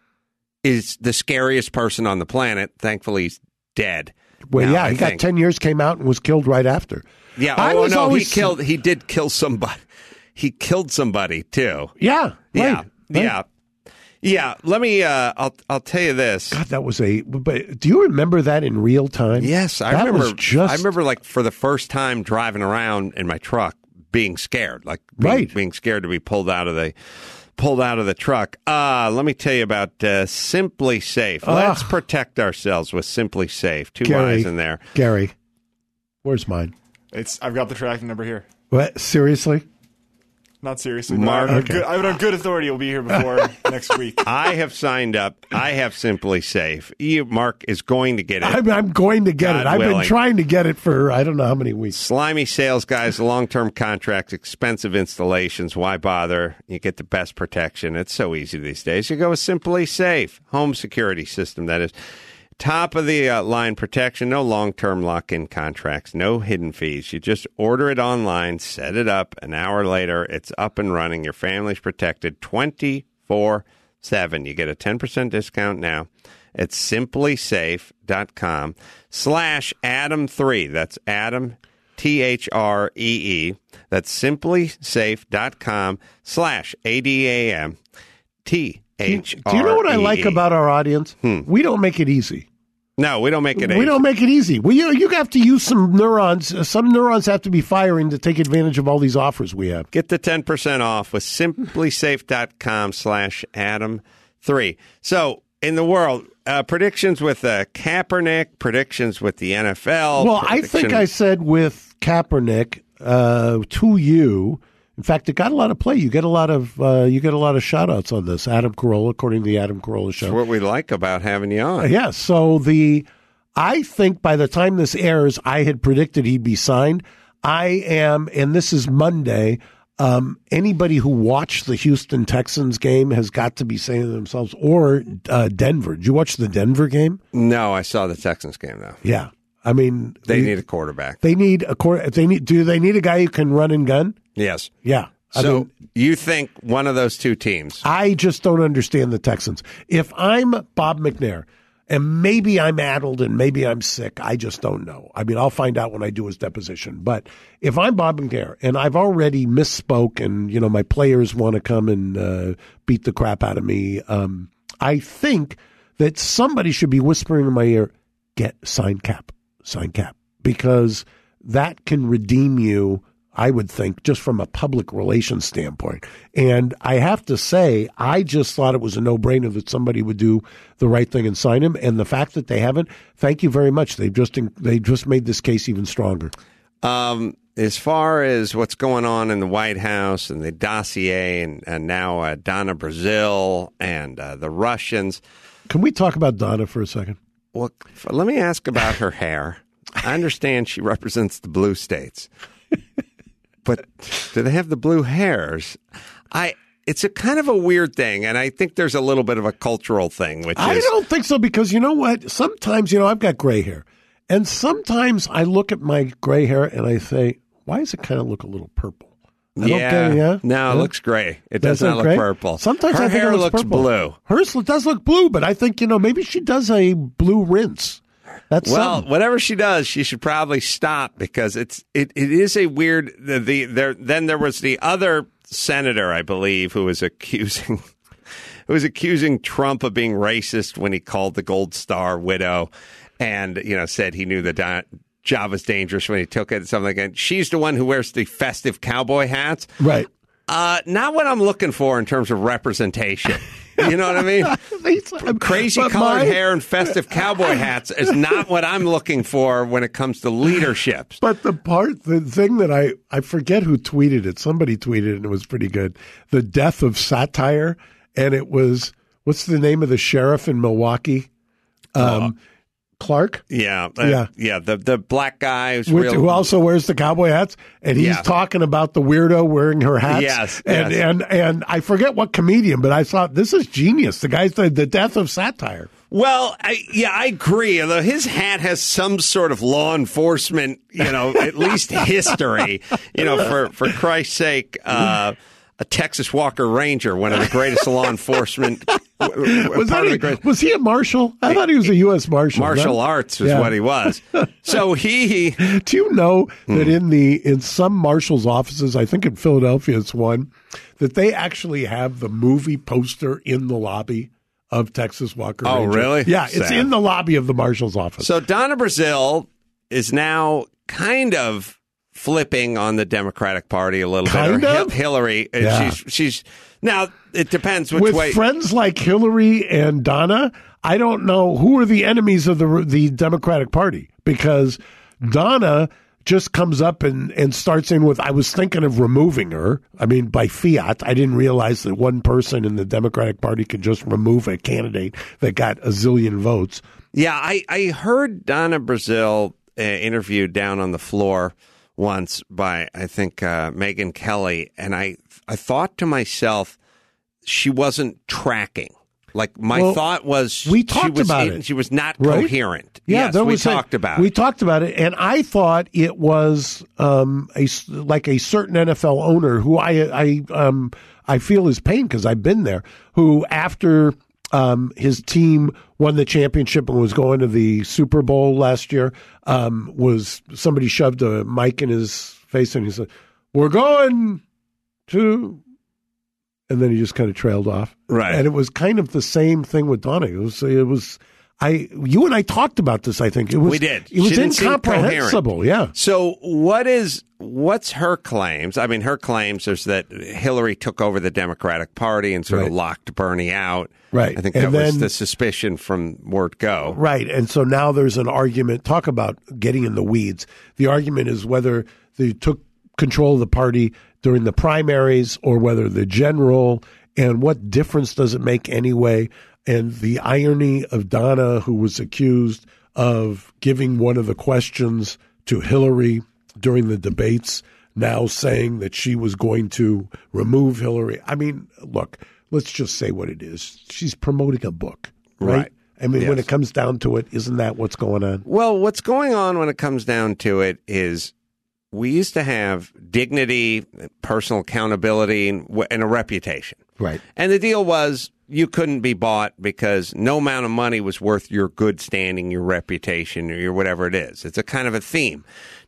S6: is the scariest person on the planet. Thankfully, he's dead.
S7: Well,
S6: now,
S7: yeah,
S6: I
S7: he got
S6: think.
S7: ten years, came out, and was killed right after.
S6: Yeah,
S7: I
S6: oh
S7: was
S6: no,
S7: always-
S6: he killed. He did kill somebody. He killed somebody too.
S7: Yeah,
S6: Yeah,
S7: right, right.
S6: yeah, yeah. Let me. Uh, I'll. I'll tell you this.
S7: God, that was a. But do you remember that in real time?
S6: Yes, I
S7: that
S6: remember.
S7: Was just,
S6: I remember, like for the first time driving around in my truck, being scared, like being,
S7: Right.
S6: being scared to be pulled out of the pulled out of the truck. Uh, let me tell you about uh, Simply Safe. Let's
S7: Ah.
S6: protect ourselves with Simply Safe. Two
S7: Gary,
S6: eyes in there.
S7: Gary, where's mine?
S8: It's I've got the tracking number here.
S7: What? Seriously?
S8: Not seriously.
S6: Mark-
S8: But I have,
S7: okay.
S8: good, I have on good authority. You'll be here before next week.
S6: I have signed up. I have Simply Safe. You, Mark is going to get it.
S7: I'm, I'm going to get
S6: God
S7: it. I've
S6: willing.
S7: been trying to get it for I don't know how many weeks.
S6: Slimy sales guys, long-term contracts, expensive installations. Why bother? You get the best protection. It's so easy these days. You go with Simply Safe, home security system, that is. top of the uh, line protection, no long-term lock-in contracts, no hidden fees. You just order it online, set it up. An hour later, it's up and running. Your family's protected twenty-four seven. You get a ten percent discount now. It's simplysafe.com slash Adam3. That's Adam, T H R E E. That's simplysafe.com slash A D A M T H R E E.
S7: Do you know what I like about our audience?
S6: Hmm.
S7: We don't make it easy.
S6: No, we don't make it easy.
S7: We don't make it easy. Well, you know, you have to use some neurons. Uh, some neurons have to be firing to take advantage of all these offers we have.
S6: Get the ten percent off with simplysafe.com slash Adam3. So, in the world, uh, predictions with uh, Kaepernick, predictions with the N F L.
S7: Well, I think I said with Kaepernick uh, to you. In fact, it got a lot of play. You get a lot of uh, you get a lot of shout outs on this. Adam Carolla, according to the Adam Carolla Show.
S6: That's what we like about having you on.
S7: Uh, yeah. So the I think by the time this airs, I had predicted he'd be signed. I am, and this is Monday. Um, anybody who watched the Houston Texans game has got to be saying to themselves, or uh, Denver. Did you watch the Denver game?
S6: No, I saw the Texans game though.
S7: Yeah, I mean
S6: they, they need a quarterback.
S7: They need a quarter. They need. Do they need a guy who can run and gun?
S6: Yes.
S7: Yeah. I
S6: so
S7: mean,
S6: you think one of those two teams?
S7: I just don't understand the Texans. If I'm Bob McNair, and maybe I'm addled and maybe I'm sick, I just don't know. I mean, I'll find out when I do his deposition. But if I'm Bob McNair and I've already misspoke and, you know, my players want to come and uh, beat the crap out of me, um, I think that somebody should be whispering in my ear, get sign Cap, sign Cap, because that can redeem you, I would think, just from a public relations standpoint. And I have to say, I just thought it was a no-brainer that somebody would do the right thing and sign him. And the fact that they haven't, thank you very much. They've just they just made this case even stronger.
S6: Um, as far as what's going on in the White House and the dossier and, and now uh, Donna Brazile and uh, the Russians.
S7: Can we talk about Donna for a second?
S6: Well, let me ask about her hair. I understand she represents the blue states. But do they have the blue hairs? I. It's a kind of a weird thing, and I think there's a little bit of a cultural thing. Which
S7: I
S6: is,
S7: don't think so, because you know what? Sometimes, you know, I've got gray hair, and sometimes I look at my gray hair and I say, "Why does it kind of look a little purple?" I
S6: yeah,
S7: don't get, yeah,
S6: no,
S7: yeah?
S6: it looks gray. It does,
S7: does
S6: not look
S7: gray?
S6: purple.
S7: Sometimes
S6: her
S7: I think
S6: hair
S7: it looks,
S6: looks
S7: purple.
S6: blue.
S7: Hers does look blue, but I think, you know, maybe she does a blue rinse. That's
S6: well,
S7: something.
S6: whatever she does, she should probably stop, because it's it, it is a weird. The, the there then there was the other senator, I believe, who was accusing who was accusing Trump of being racist when he called the Gold Star widow, and you know said he knew the di- job was dangerous when he took it and something like that. She's the one who wears the festive cowboy hats,
S7: right?
S6: Uh, not what I'm looking for in terms of representation. You know what I mean? Crazy
S7: but
S6: colored
S7: my,
S6: hair and festive cowboy hats is not what I'm looking for when it comes to leadership.
S7: But the part, the thing that I, I forget who tweeted it. Somebody tweeted it and it was pretty good. The death of satire. And it was, what's the name of the sheriff in Milwaukee? Um, oh. Clark?
S6: Yeah. Uh,
S7: yeah.
S6: Yeah. The, the black guy who's
S7: With,
S6: real,
S7: who also wears the cowboy hats. And he's
S6: yeah.
S7: talking about the weirdo wearing her hats.
S6: Yes.
S7: And,
S6: yes.
S7: and, and I forget what comedian, but I thought this is genius. The guy's the, the death of satire.
S6: Well, I, yeah, I agree. Although his hat has some sort of law enforcement, you know, at least history, you know, for, for Christ's sake, uh, a Texas Walker Ranger, one of the greatest law enforcement.
S7: Was, that he, great, was he a marshal? I thought he was a U S marshal.
S6: Martial
S7: no?
S6: arts is
S7: yeah.
S6: what he was. So he.
S7: Do you know that hmm. in the in some marshals' offices, I think in Philadelphia it's one, that they actually have the movie poster in the lobby of Texas Walker
S6: Oh,
S7: Ranger?
S6: really?
S7: Yeah,
S6: Sad.
S7: it's in the lobby of the marshal's office.
S6: So Donna Brazile is now kind of flipping on the Democratic Party a little
S7: kind
S6: bit. Or
S7: of?
S6: Hillary.
S7: Yeah.
S6: She's she's now it depends which
S7: With
S6: way.
S7: friends like Hillary and Donna, I don't know who are the enemies of the the Democratic Party, because Donna just comes up and, and starts in with, I was thinking of removing her. I mean, by fiat. I didn't realize that one person in the Democratic Party could just remove a candidate that got a zillion votes.
S6: Yeah, I, I heard Donna Brazile uh, interviewed down on the floor once by, I think, uh, Megyn Kelly, and I I thought to myself, she wasn't tracking. Like my
S7: Well,
S6: thought was
S7: we
S6: she
S7: talked
S6: was
S7: about
S6: in-
S7: it.
S6: She was not
S7: Right?
S6: coherent.
S7: Yeah,
S6: yes,
S7: there
S6: we
S7: was a-
S6: talked about
S7: we
S6: it.
S7: talked about it, and I thought it was um, a s- like a certain N F L owner who I I um, I feel his pain because I've been there. Who after um, his team won the championship and was going to the Super Bowl last year, um, was somebody shoved a mic in his face and he said, "We're going to," and then he just kind of trailed off.
S6: Right.
S7: And it was kind of the same thing with Donna. It was it was. I, you and I talked about this. I think it was.
S6: We did.
S7: It was
S6: She didn't seem
S7: incomprehensible. Yeah.
S6: So what is what's her claims? I mean, her claims is that Hillary took over the Democratic Party and sort
S7: Right.
S6: of locked Bernie out.
S7: Right.
S6: I think
S7: And
S6: that was
S7: then-
S6: the suspicion from word go.
S7: Right. And so now there's an argument. Talk about getting in the weeds. The argument is whether they took control of the party during the primaries or whether the general, and what difference does it make anyway? And the irony of Donna, who was accused of giving one of the questions to Hillary during the debates, now saying that she was going to remove Hillary. I mean, look, let's just say what it is. She's promoting a book, right?
S6: Right.
S7: I mean, when
S6: Yes.
S7: it comes down to it, isn't that what's going on?
S6: Well, what's going on when it comes down to it is we used to have dignity, personal accountability, and, and a reputation.
S7: Right.
S6: And the deal was you couldn't be bought because no amount of money was worth your good standing, your reputation, or your whatever it is. It's a kind of a theme.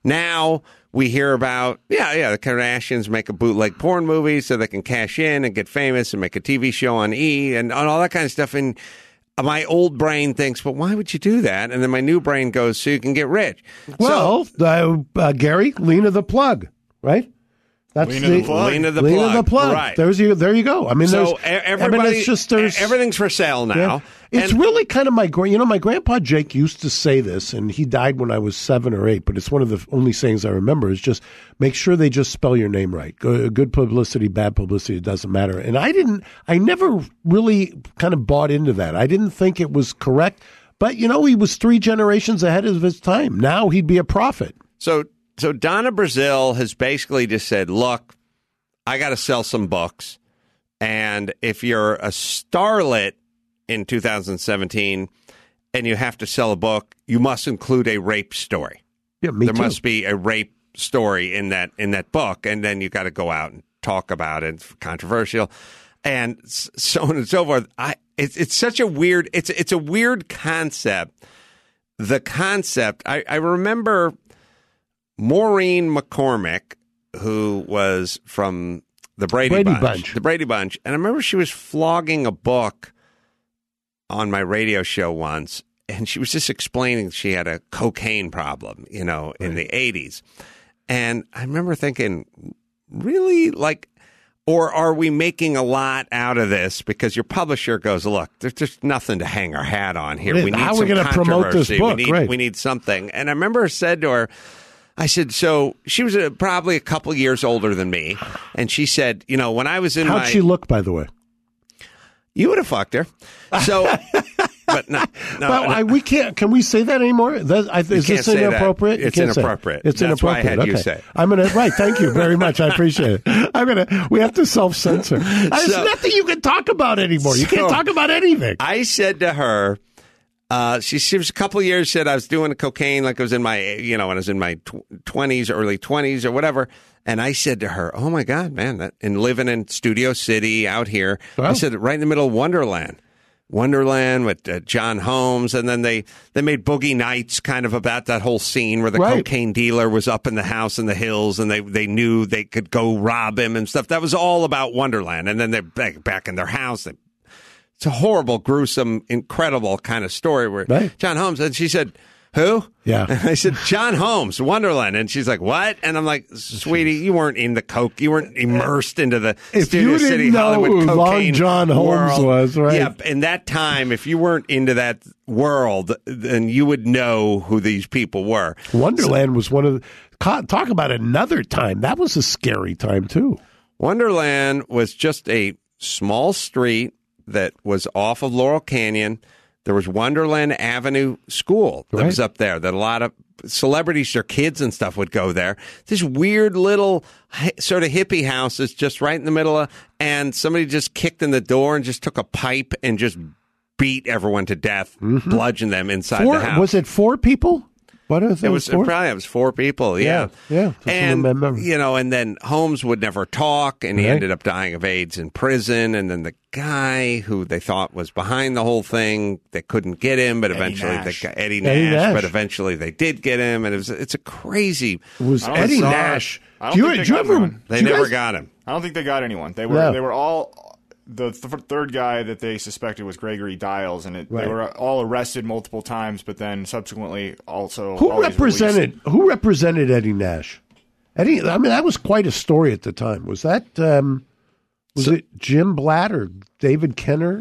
S6: Now we hear about, yeah, yeah, the Kardashians make a bootleg porn movie so they can cash in and get famous and make a T V show on E! and, and all that kind of stuff. And my old brain thinks, but why would you do that? And then my new brain goes, so you can get rich.
S7: Well,
S6: so,
S7: uh, uh, Gary, Lena the Plug, right? That's
S8: Lena the Plug.
S6: Lena the
S7: Lena
S6: Plug.
S7: the Plug.
S6: Right.
S7: There's you. There you go. I mean,
S6: So
S7: there's,
S6: e- everybody,
S7: I mean, it's just there's
S6: everything's for sale now.
S7: Yeah. It's
S6: And-
S7: really kind of my, gra- you know, my grandpa Jake used to say this, and he died when I was seven or eight, but it's one of the only sayings I remember is just make sure they just spell your name right. Go- Good publicity, bad publicity, it doesn't matter. And I didn't, I never really kind of bought into that. I didn't think it was correct, but you know, he was three generations ahead of his time. Now he'd be a prophet.
S6: So, so Donna Brazil has basically just said, look, I got to sell some books. And if you're a starlet in two thousand seventeen and you have to sell a book, you must include a rape story.
S7: Yeah, me
S6: there
S7: too.
S6: must be a rape story in that in that book. And then you got to go out and talk about it. It's controversial. And s- so on and so forth. I, it's, it's such a weird, it's, it's a weird concept. The concept, I, I remember Maureen McCormick, who was from the Brady,
S7: Brady
S6: Bunch,
S7: Bunch.
S6: The Brady Bunch. And I remember she was flogging a book on my radio show once, and she was just explaining she had a cocaine problem, you know, in the eighties. And I remember thinking, really? Like, or are we making a lot out of this because your publisher goes, look, there's just nothing to hang our hat on here.
S7: Yeah,
S6: We need
S7: how are
S6: some
S7: we gonna promote this
S6: controversy.
S7: book?
S6: We need,
S7: Right.
S6: we need something. And I remember I said to her, I said, so she was uh probably a couple years older than me. And she said, you know, when I was in
S7: How'd
S6: my...
S7: she look, by the way?
S6: You would have fucked her. So, but no, no,
S7: well,
S6: no.
S7: I, we can't. Can we say that anymore? That, I, is
S6: can't
S7: this
S6: say that.
S7: inappropriate? You
S6: It's
S7: can't say it.
S6: inappropriate.
S7: It's
S6: That's why I
S7: inappropriate.
S6: had you
S7: okay.
S6: say it.
S7: I'm gonna. Right. Thank you very much. I appreciate it. I'm gonna. We have to self censor. There's
S6: So-
S7: nothing you can talk about anymore. You can't
S6: So-
S7: talk about anything.
S6: I said to her, uh, she, she was a couple of years, said I was doing cocaine like I was in my, you know, when I was in my twenties, early twenties or whatever. And I said to her, oh my God, man, that, and living in Studio City out here,
S7: Wow.
S6: I said, right in the middle of Wonderland. Wonderland with uh, John Holmes, and then they, they made Boogie Nights kind of about that whole scene where the
S7: Right.
S6: cocaine dealer was up in the house in the hills, and they, they knew they could go rob him and stuff. That was all about Wonderland. And then they're back, back in their house. They, it's a horrible, gruesome, incredible kind of story where
S7: Right.
S6: John Holmes, and she said, who?
S7: Yeah.
S6: And I said, John Holmes, Wonderland. And she's like, what? And I'm like, sweetie, you weren't in the coke. You weren't immersed into the
S7: If
S6: Studio
S7: you didn't
S6: City
S7: know
S6: Hollywood
S7: who Long
S6: cocaine
S7: John Holmes
S6: world.
S7: was, right.
S6: Yeah, in that time, if you weren't into that world, then you would know who these people were.
S7: Wonderland was one of the. ca- Talk about another time. That was a scary time too.
S6: Wonderland was just a small street that was off of Laurel Canyon. There was Wonderland Avenue School that
S7: Right.
S6: was up there that a lot of celebrities, their kids and stuff would go there. This weird little hi- sort of hippie house is just right in the middle of, and somebody just kicked in the door and just took a pipe and just beat everyone to death, mm-hmm. bludgeon them inside
S7: four,
S6: the house.
S7: Was it four people? What is
S6: it? Was, it was probably it was four people. Yeah,
S7: yeah. yeah
S6: and you know, and then Holmes would never talk, and he right. ended up dying of AIDS in prison. And then the guy who they thought was behind the whole thing, they couldn't get him, but
S8: Eddie
S6: eventually
S8: Nash.
S6: they got Eddie Nash,
S7: Eddie Nash.
S6: But eventually they did get him, and it was it's a crazy.
S7: It was Eddie
S6: bizarre,
S7: Nash.
S8: I don't
S7: do you,
S8: think
S7: do you ever?
S8: anyone.
S6: They
S7: do you
S6: never
S7: guys,
S6: got him.
S8: I don't think they got anyone. They were
S7: No.
S8: they were all. The th- third guy that they suspected was Gregory Dials, and it,
S7: right.
S8: they were all arrested multiple times, but then subsequently also
S7: Who
S8: always
S7: represented
S8: released.
S7: Who represented Eddie Nash? Eddie, I mean, that was quite a story at the time. Was that um, was so, it Jim Blatt or David Kenner?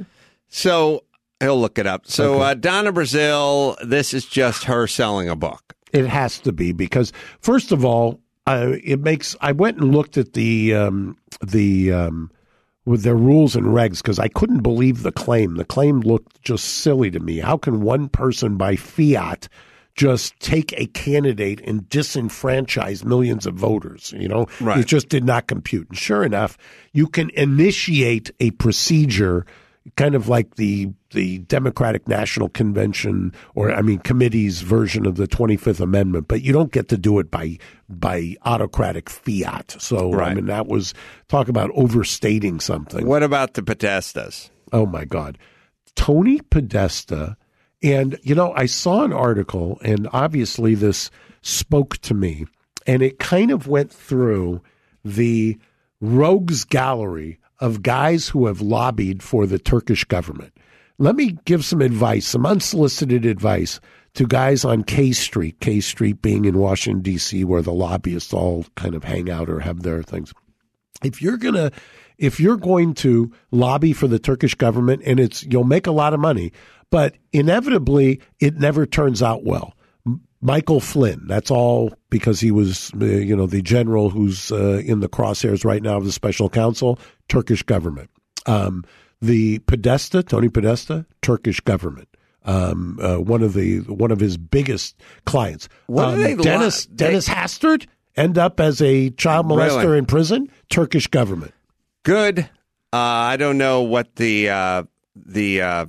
S6: So he'll look it up. So
S7: okay.
S6: uh, Donna Brazile, this is just her selling a book.
S7: It has to be because, first of all, uh, it makes. I went and looked at the um, the. Um, with their rules and regs, because I couldn't believe the claim. The claim looked just silly to me. How can one person by fiat just take a candidate and disenfranchise millions of voters? You know,
S6: right.
S7: It just did not compute. And sure enough, you can initiate a procedure kind of like the the Democratic National Convention or, I mean, committee's version of the twenty-fifth Amendment, but you don't get to do it by by autocratic fiat. So,
S6: right.
S7: I mean, that was, talk about overstating something.
S6: What about the Podestas?
S7: Oh, my God. Tony Podesta, and, you know, I saw an article, and obviously this spoke to me, and it kind of went through the rogues gallery of guys who have lobbied for the Turkish government. Let me give some advice, some unsolicited advice to guys on K Street, K Street being in Washington, D C, where the lobbyists all kind of hang out or have their things. If you're gonna, if you're going to lobby for the Turkish government, and it's you'll make a lot of money, but inevitably it never turns out well. Michael Flynn, that's all because he was, uh, you know, the general who's uh, in the crosshairs right now of the special counsel, Turkish government. Um, the Podesta, Tony Podesta, Turkish government. Um, uh, one of the one of his biggest clients.
S6: What
S7: um,
S6: do they
S7: Dennis
S6: lo-
S7: Dennis
S6: they-
S7: Hastert end up as a child molester
S6: Really?
S7: in prison. Turkish government.
S6: Good. Uh, I don't know what the uh, the uh,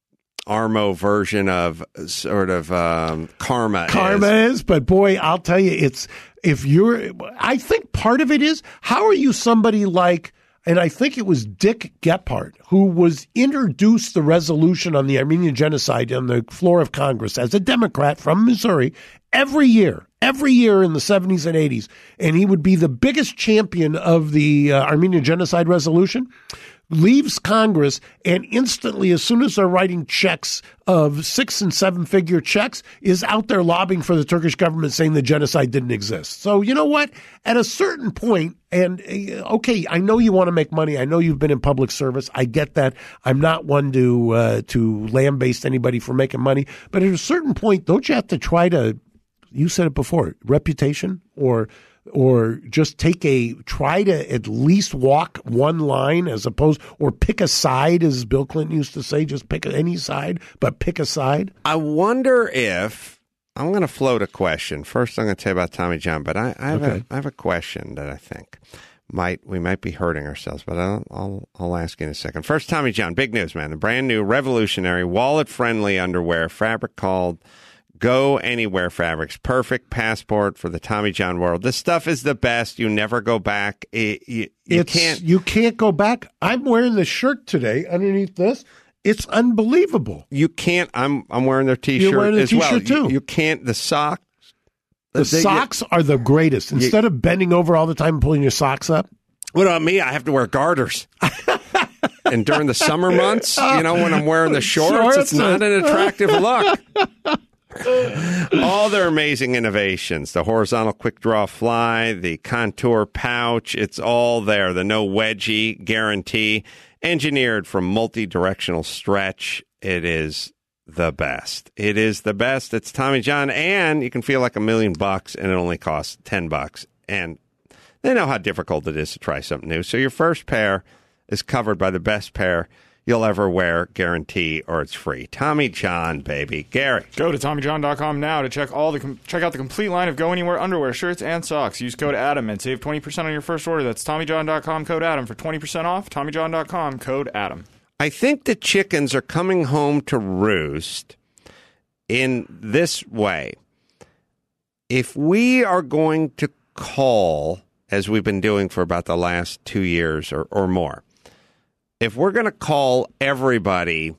S6: Armo version of sort of um, karma
S7: Karma
S6: is.
S7: is, but boy, I'll tell you, it's if you're. I think part of it is how are you somebody like. And I think it was Dick Gephardt who was introduced the resolution on the Armenian genocide on the floor of Congress as a Democrat from Missouri every year, every year in the seventies and eighties. And he would be the biggest champion of the uh, Armenian genocide resolution. Leaves Congress, and instantly, as soon as they're writing checks of six and seven figure checks, is out there lobbying for the Turkish government saying the genocide didn't exist. So, you know what? At a certain point, and uh, okay, I know you want to make money. I know you've been in public service. I get that. I'm not one to uh, to lambaste anybody for making money. But at a certain point, don't you have to try to, you said it before, reputation or or just take a, try to at least walk one line as opposed, or pick a side, as Bill Clinton used to say, just pick any side, but pick a side?
S6: I wonder if, I'm going to float a question. First, I'm going to tell you about Tommy John, but I, I, have,
S7: Okay.
S6: a, I have a question that I think might, we might be hurting ourselves, but I'll, I'll, I'll ask you in a second. First, Tommy John, big news, man. The brand new revolutionary wallet-friendly underwear fabric called Go Anywhere Fabrics. Perfect passport for the Tommy John world. This stuff is the best. You never go back. It, you you
S7: It's,
S6: can't.
S7: you can't go back. I'm wearing the shirt today underneath this. It's unbelievable.
S6: You can't. I'm I'm wearing their T-shirt
S7: wearing the
S6: as well.
S7: T-shirt, too.
S6: You, you can't. The sock.
S7: The
S6: they-
S7: socks are the greatest. Instead of bending over all the time and pulling your socks up.
S6: What about me? I have to wear garters. And during the summer months, you know, when I'm wearing the shorts,
S7: Shorts
S6: it's not an attractive look. All their amazing innovations, the horizontal quick draw fly, the contour pouch, it's all there. The no wedgie guarantee, engineered for multi-directional stretch. It is the best. It is the best. It's Tommy John, and you can feel like a million bucks, and it only costs ten bucks. And they know how difficult it is to try something new. So your first pair is covered by the best pair you'll ever wear, guarantee, or it's free. Tommy John, baby. Gary.
S8: Go to Tommy John dot com now to check all the com- check out the complete line of Go Anywhere underwear, shirts, and socks. Use code Adam and save twenty percent on your first order. That's Tommy John dot com, code Adam for twenty percent off. Tommy John dot com, code Adam.
S6: I think the chickens are coming home to roost in this way. If we are going to call, as we've been doing for about the last two years or, or more, if we're going to call everybody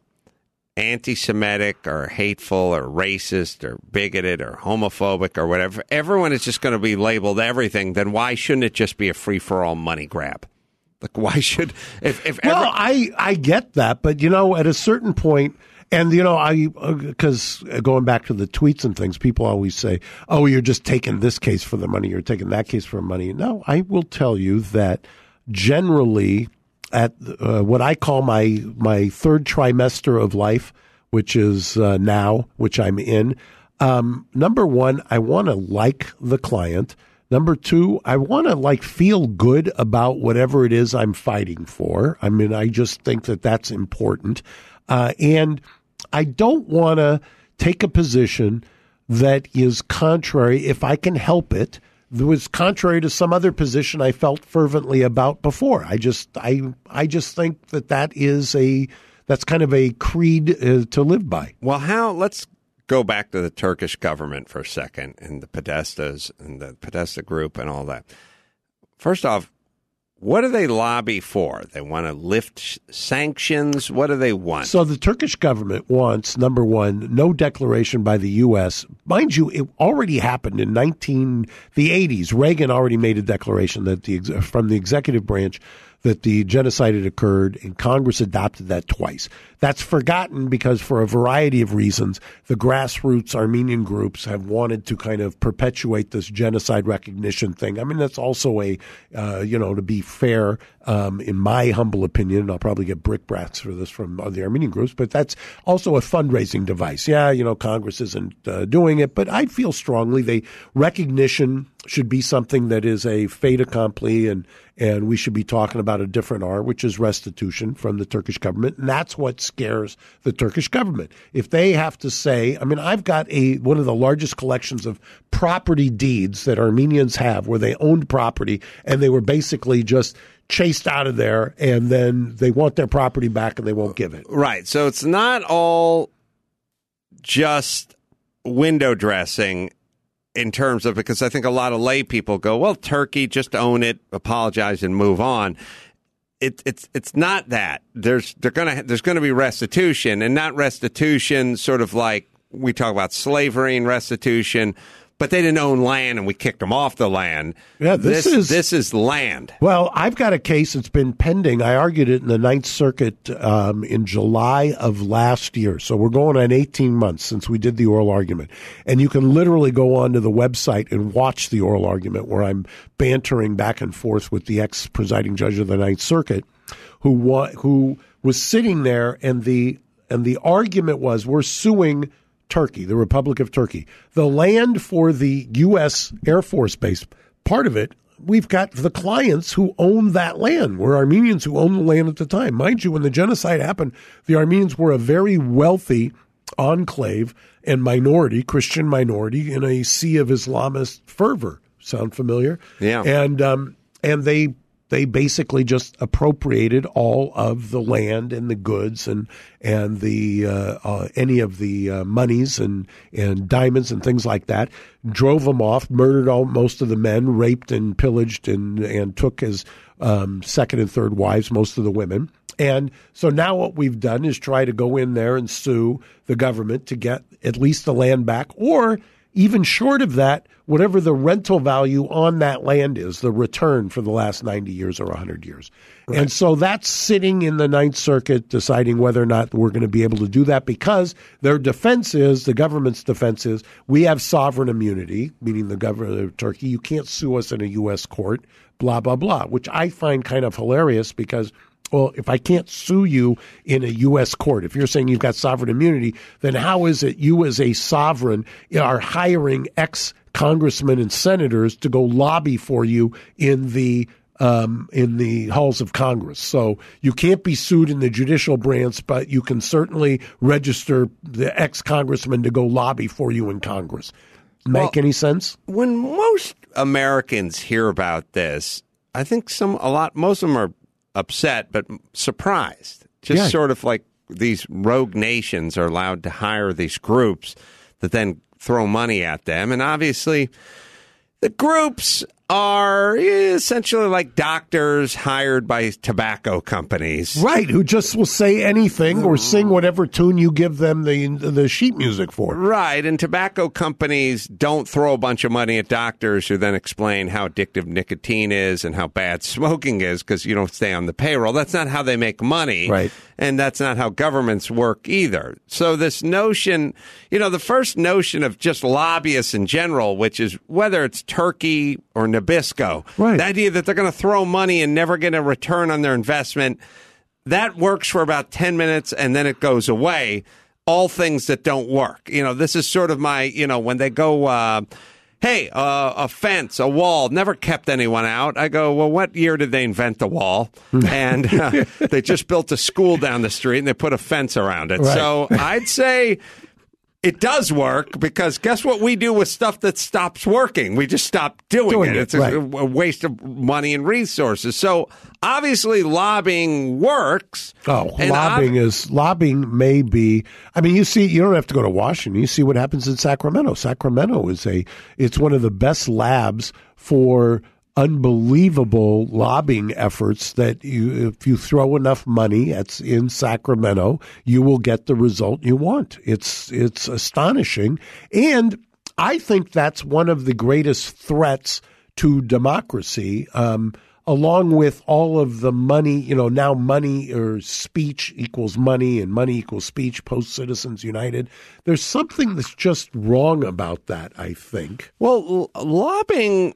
S6: anti-Semitic or hateful or racist or bigoted or homophobic or whatever, everyone is just going to be labeled everything, then why shouldn't it just be a free-for-all money grab? Like, why should... if, if
S7: Well,
S6: every-
S7: I, I get that, but, you know, at a certain point, and, you know, I because going back to the tweets and things, people always say, oh, you're just taking this case for the money, you're taking that case for money. No, I will tell you that generally at uh, what I call my my third trimester of life, which is uh, now, which I'm in, um, number one, I want to like the client. Number two, I want to like feel good about whatever it is I'm fighting for. I mean, I just think that that's important. Uh, and I don't want to take a position that is contrary, if I can help it, that was contrary to some other position I felt fervently about before. I just, I, I just think that that is a, that's kind of a creed uh, to live by.
S6: Well, how, let's go back to the Turkish government for a second and the Podestas and the Podesta group and all that. First off, what do they lobby for? They want to lift sh- sanctions? What do they want?
S7: So the Turkish government wants, number one, no declaration by the U S. Mind you, it already happened in nineteen the eighties. Reagan already made a declaration that the from the executive branch that the genocide had occurred, and Congress adopted that twice. That's forgotten because for a variety of reasons, the grassroots Armenian groups have wanted to kind of perpetuate this genocide recognition thing. I mean, that's also a, uh, you know, to be fair, um, in my humble opinion, and I'll probably get brickbats for this from the Armenian groups, but that's also a fundraising device. Yeah, you know, Congress isn't uh, doing it, but I feel strongly they recognition should be something that is a fait accompli, and and we should be talking about a different R, which is restitution from the Turkish government. And that's what scares the Turkish government. If they have to say, I mean, I've got a one of the largest collections of property deeds that Armenians have where they owned property and they were basically just chased out of there, and then they want their property back and they won't give it.
S6: Right. So it's not all just window dressing in terms of, because I think a lot of lay people go, well, Turkey, just own it, apologize, and move on. It, it's it's not that. There's they're gonna there's gonna be restitution, and not restitution sort of like we talk about slavery and restitution, but they didn't own land and we kicked them off the land.
S7: Yeah, this,
S6: this
S7: is
S6: this is land.
S7: Well, I've got a case that's been pending. I argued it in the Ninth Circuit um, in July of last year. So we're going on eighteen months since we did the oral argument. And you can literally go onto the website and watch the oral argument where I'm bantering back and forth with the ex-presiding judge of the Ninth Circuit who wa- who was sitting there, and the and the argument was, we're suing Turkey, the Republic of Turkey. The land for the U S Air Force Base, part of it, we've got the clients who own that land, were Armenians who owned the land at the time. Mind you, when the genocide happened, the Armenians were a very wealthy enclave and minority, Christian minority, in a sea of Islamist fervor. Sound familiar?
S6: Yeah.
S7: And um, and they they basically just appropriated all of the land and the goods and and the uh, uh, any of the uh, monies and and diamonds and things like that. Drove them off, murdered all most of the men, raped and pillaged and and took as um, second and third wives most of the women. And so now what we've done is try to go in there and sue the government to get at least the land back, or even short of that, whatever the rental value on that land is, the return for the last ninety years or one hundred years. Right. And so that's sitting in the Ninth Circuit deciding whether or not we're going to be able to do that, because their defense is, the government's defense is, we have sovereign immunity, meaning the government of Turkey. You can't sue us in a U S court, blah, blah, blah, which I find kind of hilarious because, well, if I can't sue you in a U S court, if you're saying you've got sovereign immunity, then how is it you as a sovereign are hiring ex-congressmen and senators to go lobby for you in the um, in the halls of Congress? So you can't be sued in the judicial branch, but you can certainly register the ex-congressman to go lobby for you in Congress. Make
S6: Well,
S7: any sense?
S6: When most Americans hear about this, I think some a lot most of them are upset but surprised. Just
S7: Yeah.
S6: sort of like these rogue nations are allowed to hire these groups that then throw money at them. And obviously, the groups are essentially like doctors hired by tobacco companies.
S7: Right, who just will say anything or sing whatever tune you give them the the sheet music for.
S6: Right, and tobacco companies don't throw a bunch of money at doctors who then explain how addictive nicotine is and how bad smoking is because you don't stay on the payroll. That's not how they make money.
S7: Right.
S6: And that's not how governments work either. So this notion, you know, the first notion of just lobbyists in general, which is whether it's Turkey or Nabisco,
S7: right.
S6: the idea that they're going to throw money and never get a return on their investment, that works for about ten minutes and then it goes away. All things that don't work. You know, this is sort of my, you know, when they go, uh, hey, uh, a fence, a wall, never kept anyone out. I go, well, what year did they invent the wall? And uh, they just built a school down the street and they put a fence around it.
S7: Right.
S6: So I'd say it does work because guess what we do with stuff that stops working? We just stop doing,
S7: Doing
S6: it.
S7: it,
S6: It's a,
S7: right.
S6: a waste of money and resources. So obviously lobbying works.
S7: Oh,
S6: And
S7: lobbying
S6: ob-
S7: is lobbying may be. I mean, you see, you don't have to go to Washington. You see what happens in Sacramento. Sacramento is a. It's one of the best labs for unbelievable lobbying efforts. That you, if you throw enough money at in Sacramento, you will get the result you want. It's it's astonishing, and I think that's one of the greatest threats to democracy. Um, along with all of the money, you know, now money or speech equals money and money equals speech, post Citizens United. There's something that's just wrong about that, I think.
S6: Well, l- lobbying,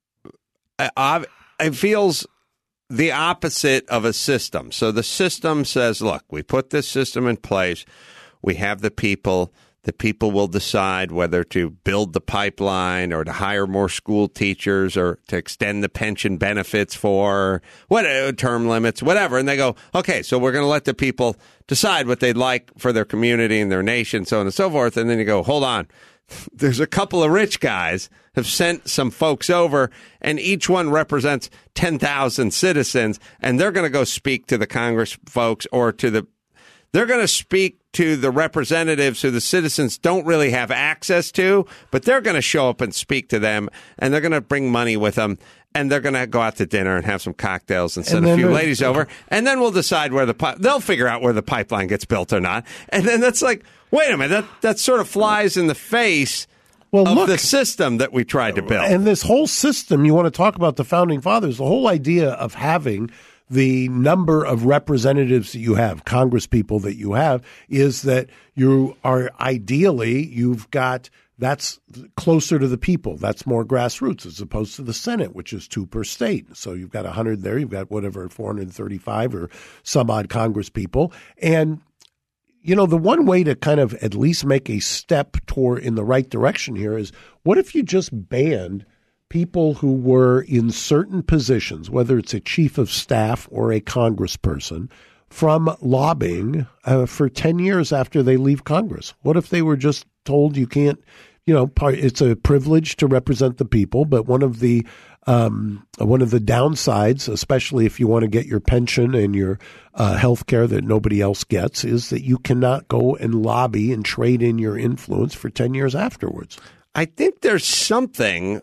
S6: uh, uh, it feels the opposite of a system. So the system says, look, we put this system in place. We have the people. The people will decide whether to build the pipeline or to hire more school teachers or to extend the pension benefits for what term limits, whatever. And they go, okay, so we're going to let the people decide what they'd like for their community and their nation, so on and so forth. And then you go, hold on. There's a couple of rich guys have sent some folks over, and each one represents ten thousand citizens, and they're going to go speak to the Congress folks or to the They're going to speak to the representatives who the citizens don't really have access to, but they're going to show up and speak to them, and they're going to bring money with them, and they're going to go out to dinner and have some cocktails and send
S7: And
S6: a few
S7: then-
S6: ladies over, and then we'll decide where the pi- they'll figure out where the pipeline gets built or not. And then that's like, wait a minute, that that sort of flies in the face
S7: Well,
S6: of
S7: look,
S6: the system that we tried to build.
S7: and this whole system, you want to talk about the founding fathers, the whole idea of having the number of representatives that you have, Congress people that you have, is that you are ideally, you've got, that's closer to the people. That's more grassroots as opposed to the Senate, which is two per state. So you've got one hundred there, you've got whatever, four hundred thirty-five or some odd Congress people. And you know, the one way to kind of at least make a step toward in the right direction here is what if you just banned people who were in certain positions, whether it's a chief of staff or a congressperson, from lobbying uh, for ten years after they leave Congress? What if they were just told you can't, you know, part, it's a privilege to represent the people, but one of the um, one of the downsides, especially if you want to get your pension and your uh, health care that nobody else gets, is that you cannot go and lobby and trade in your influence for ten years afterwards.
S6: I think there's something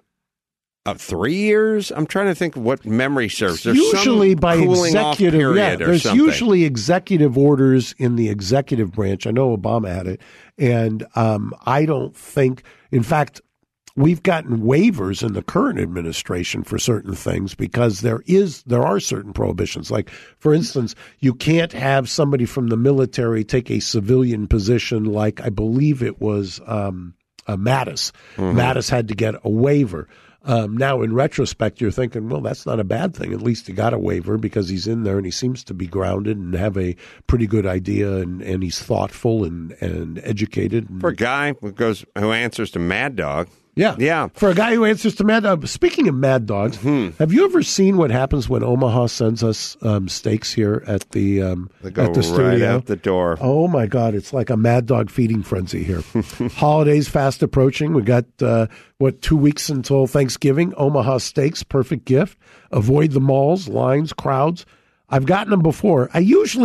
S6: of three years. I'm trying to think of what memory serves. There's
S7: usually
S6: some
S7: by
S6: cooling off
S7: executive,
S6: period
S7: yeah,
S6: or
S7: there's
S6: something.
S7: usually executive orders in the executive branch. I know Obama had it, and um, I don't think, in fact, we've gotten waivers in the current administration for certain things because there is there are certain prohibitions. Like, for instance, you can't have somebody from the military take a civilian position. Like I believe it was um, uh, Mattis.
S6: Mm-hmm.
S7: Mattis had to get a waiver. Um, now, in retrospect, you're thinking, well, that's not a bad thing. At least he got a waiver because he's in there and he seems to be grounded and have a pretty good idea, and, and he's thoughtful and, and educated. And,
S6: For a guy who goes who answers to Mad Dog.
S7: yeah.
S6: Yeah.
S7: For a guy who answers to Mad Dog. Speaking of Mad Dogs,
S6: Hmm.
S7: have you ever seen what happens when Omaha sends us um, steaks here at the um,
S6: They go
S7: at the
S6: right
S7: studio?
S6: out the door.
S7: Oh, my God. It's like a Mad Dog feeding frenzy here. Holidays fast approaching. We got, uh, what, two weeks until Thanksgiving. Omaha steaks, perfect gift. Avoid the malls, lines, crowds. I've gotten them before. I usually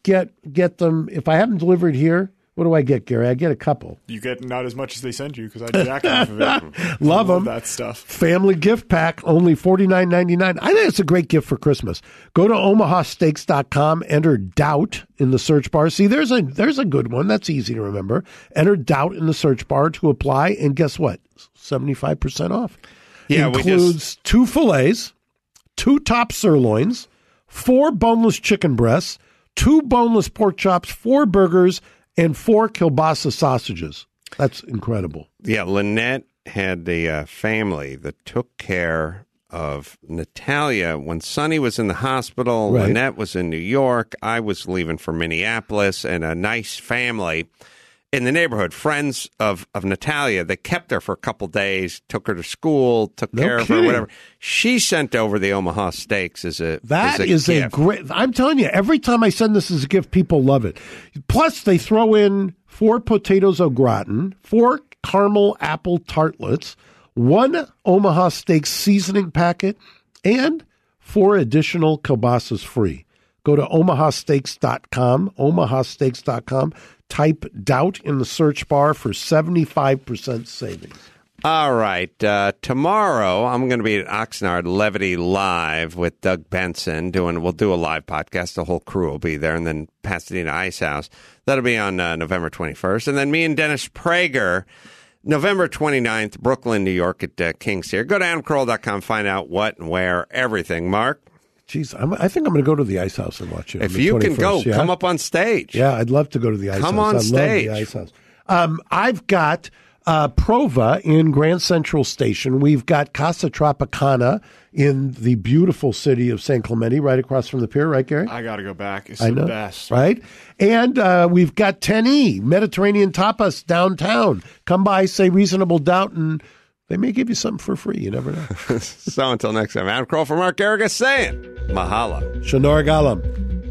S7: get get them. If I have them delivered here, what do I get, Gary? I get a couple.
S8: You get not as much as they send you because I jack off of it.
S7: Love them.
S8: That stuff.
S7: Family gift pack, only forty-nine ninety-nine. I think it's a great gift for Christmas. Go to omaha steaks dot com, enter DOUBT in the search bar. See, there's a there's a good one. That's easy to remember. Enter DOUBT in the search bar to apply, and guess what? seventy-five percent off.
S6: Yeah,
S7: Includes
S6: we just...
S7: two fillets, two top sirloins, four boneless chicken breasts, two boneless pork chops, four burgers, and four kielbasa sausages. That's incredible.
S6: Yeah, Lynette had the uh, family that took care of Natalia when Sonny was in the hospital.
S7: Right.
S6: Lynette was in New York. I was leaving for Minneapolis, and a nice family in the neighborhood, friends of, of Natalia, they kept her for a couple days, took her to school, took
S7: No
S6: care
S7: kidding.
S6: of her, whatever. She sent over the Omaha Steaks as a
S7: That
S6: as a
S7: is
S6: gift.
S7: a great. I'm telling you, every time I send this as a gift, people love it. Plus, they throw in four potatoes au gratin, four caramel apple tartlets, one Omaha Steaks seasoning packet, and four additional kielbasas free. Go to omaha steaks dot com, omaha steaks dot com. Type DOUBT in the search bar for seventy-five percent savings.
S6: All right. Uh, tomorrow, I'm going to be at Oxnard Levity Live with Doug Benson. Doing, We'll do a live podcast. The whole crew will be there. And then Pasadena Ice House. That'll be on uh, November twenty-first. And then me and Dennis Prager, November twenty-ninth, Brooklyn, New York at uh, King's Theater. Go to adam carolla dot com, find out what and where, everything. Mark?
S7: Jeez, I'm, I think I'm going to go to the Ice House and watch it.
S6: If
S7: on the
S6: you can go,
S7: twenty-first, yeah?
S6: come up on stage.
S7: Yeah, I'd love to go to the Ice
S6: Come
S7: House.
S6: on
S7: I
S6: stage.
S7: love the Ice House. Um, I've got uh, Prova in Grand Central Station. We've got Casa Tropicana in the beautiful city of San Clemente, right across from the pier, right, Gary?
S8: I got to go back. It's
S7: I
S8: the
S7: know,
S8: best.
S7: right? And uh, we've got ten E, Mediterranean Tapas downtown. Come by, say Reasonable Doubt, and they may give you something for free. You never know.
S6: So until next time, Adam Carolla for Mark Garrigus saying mahalo.
S7: Shanor Galam.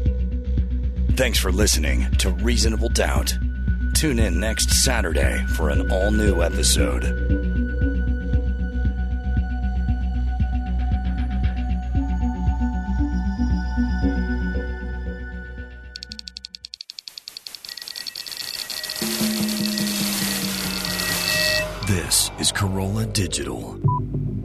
S1: Thanks for listening to Reasonable Doubt. Tune in next Saturday for an all-new episode. This is Corolla Digital.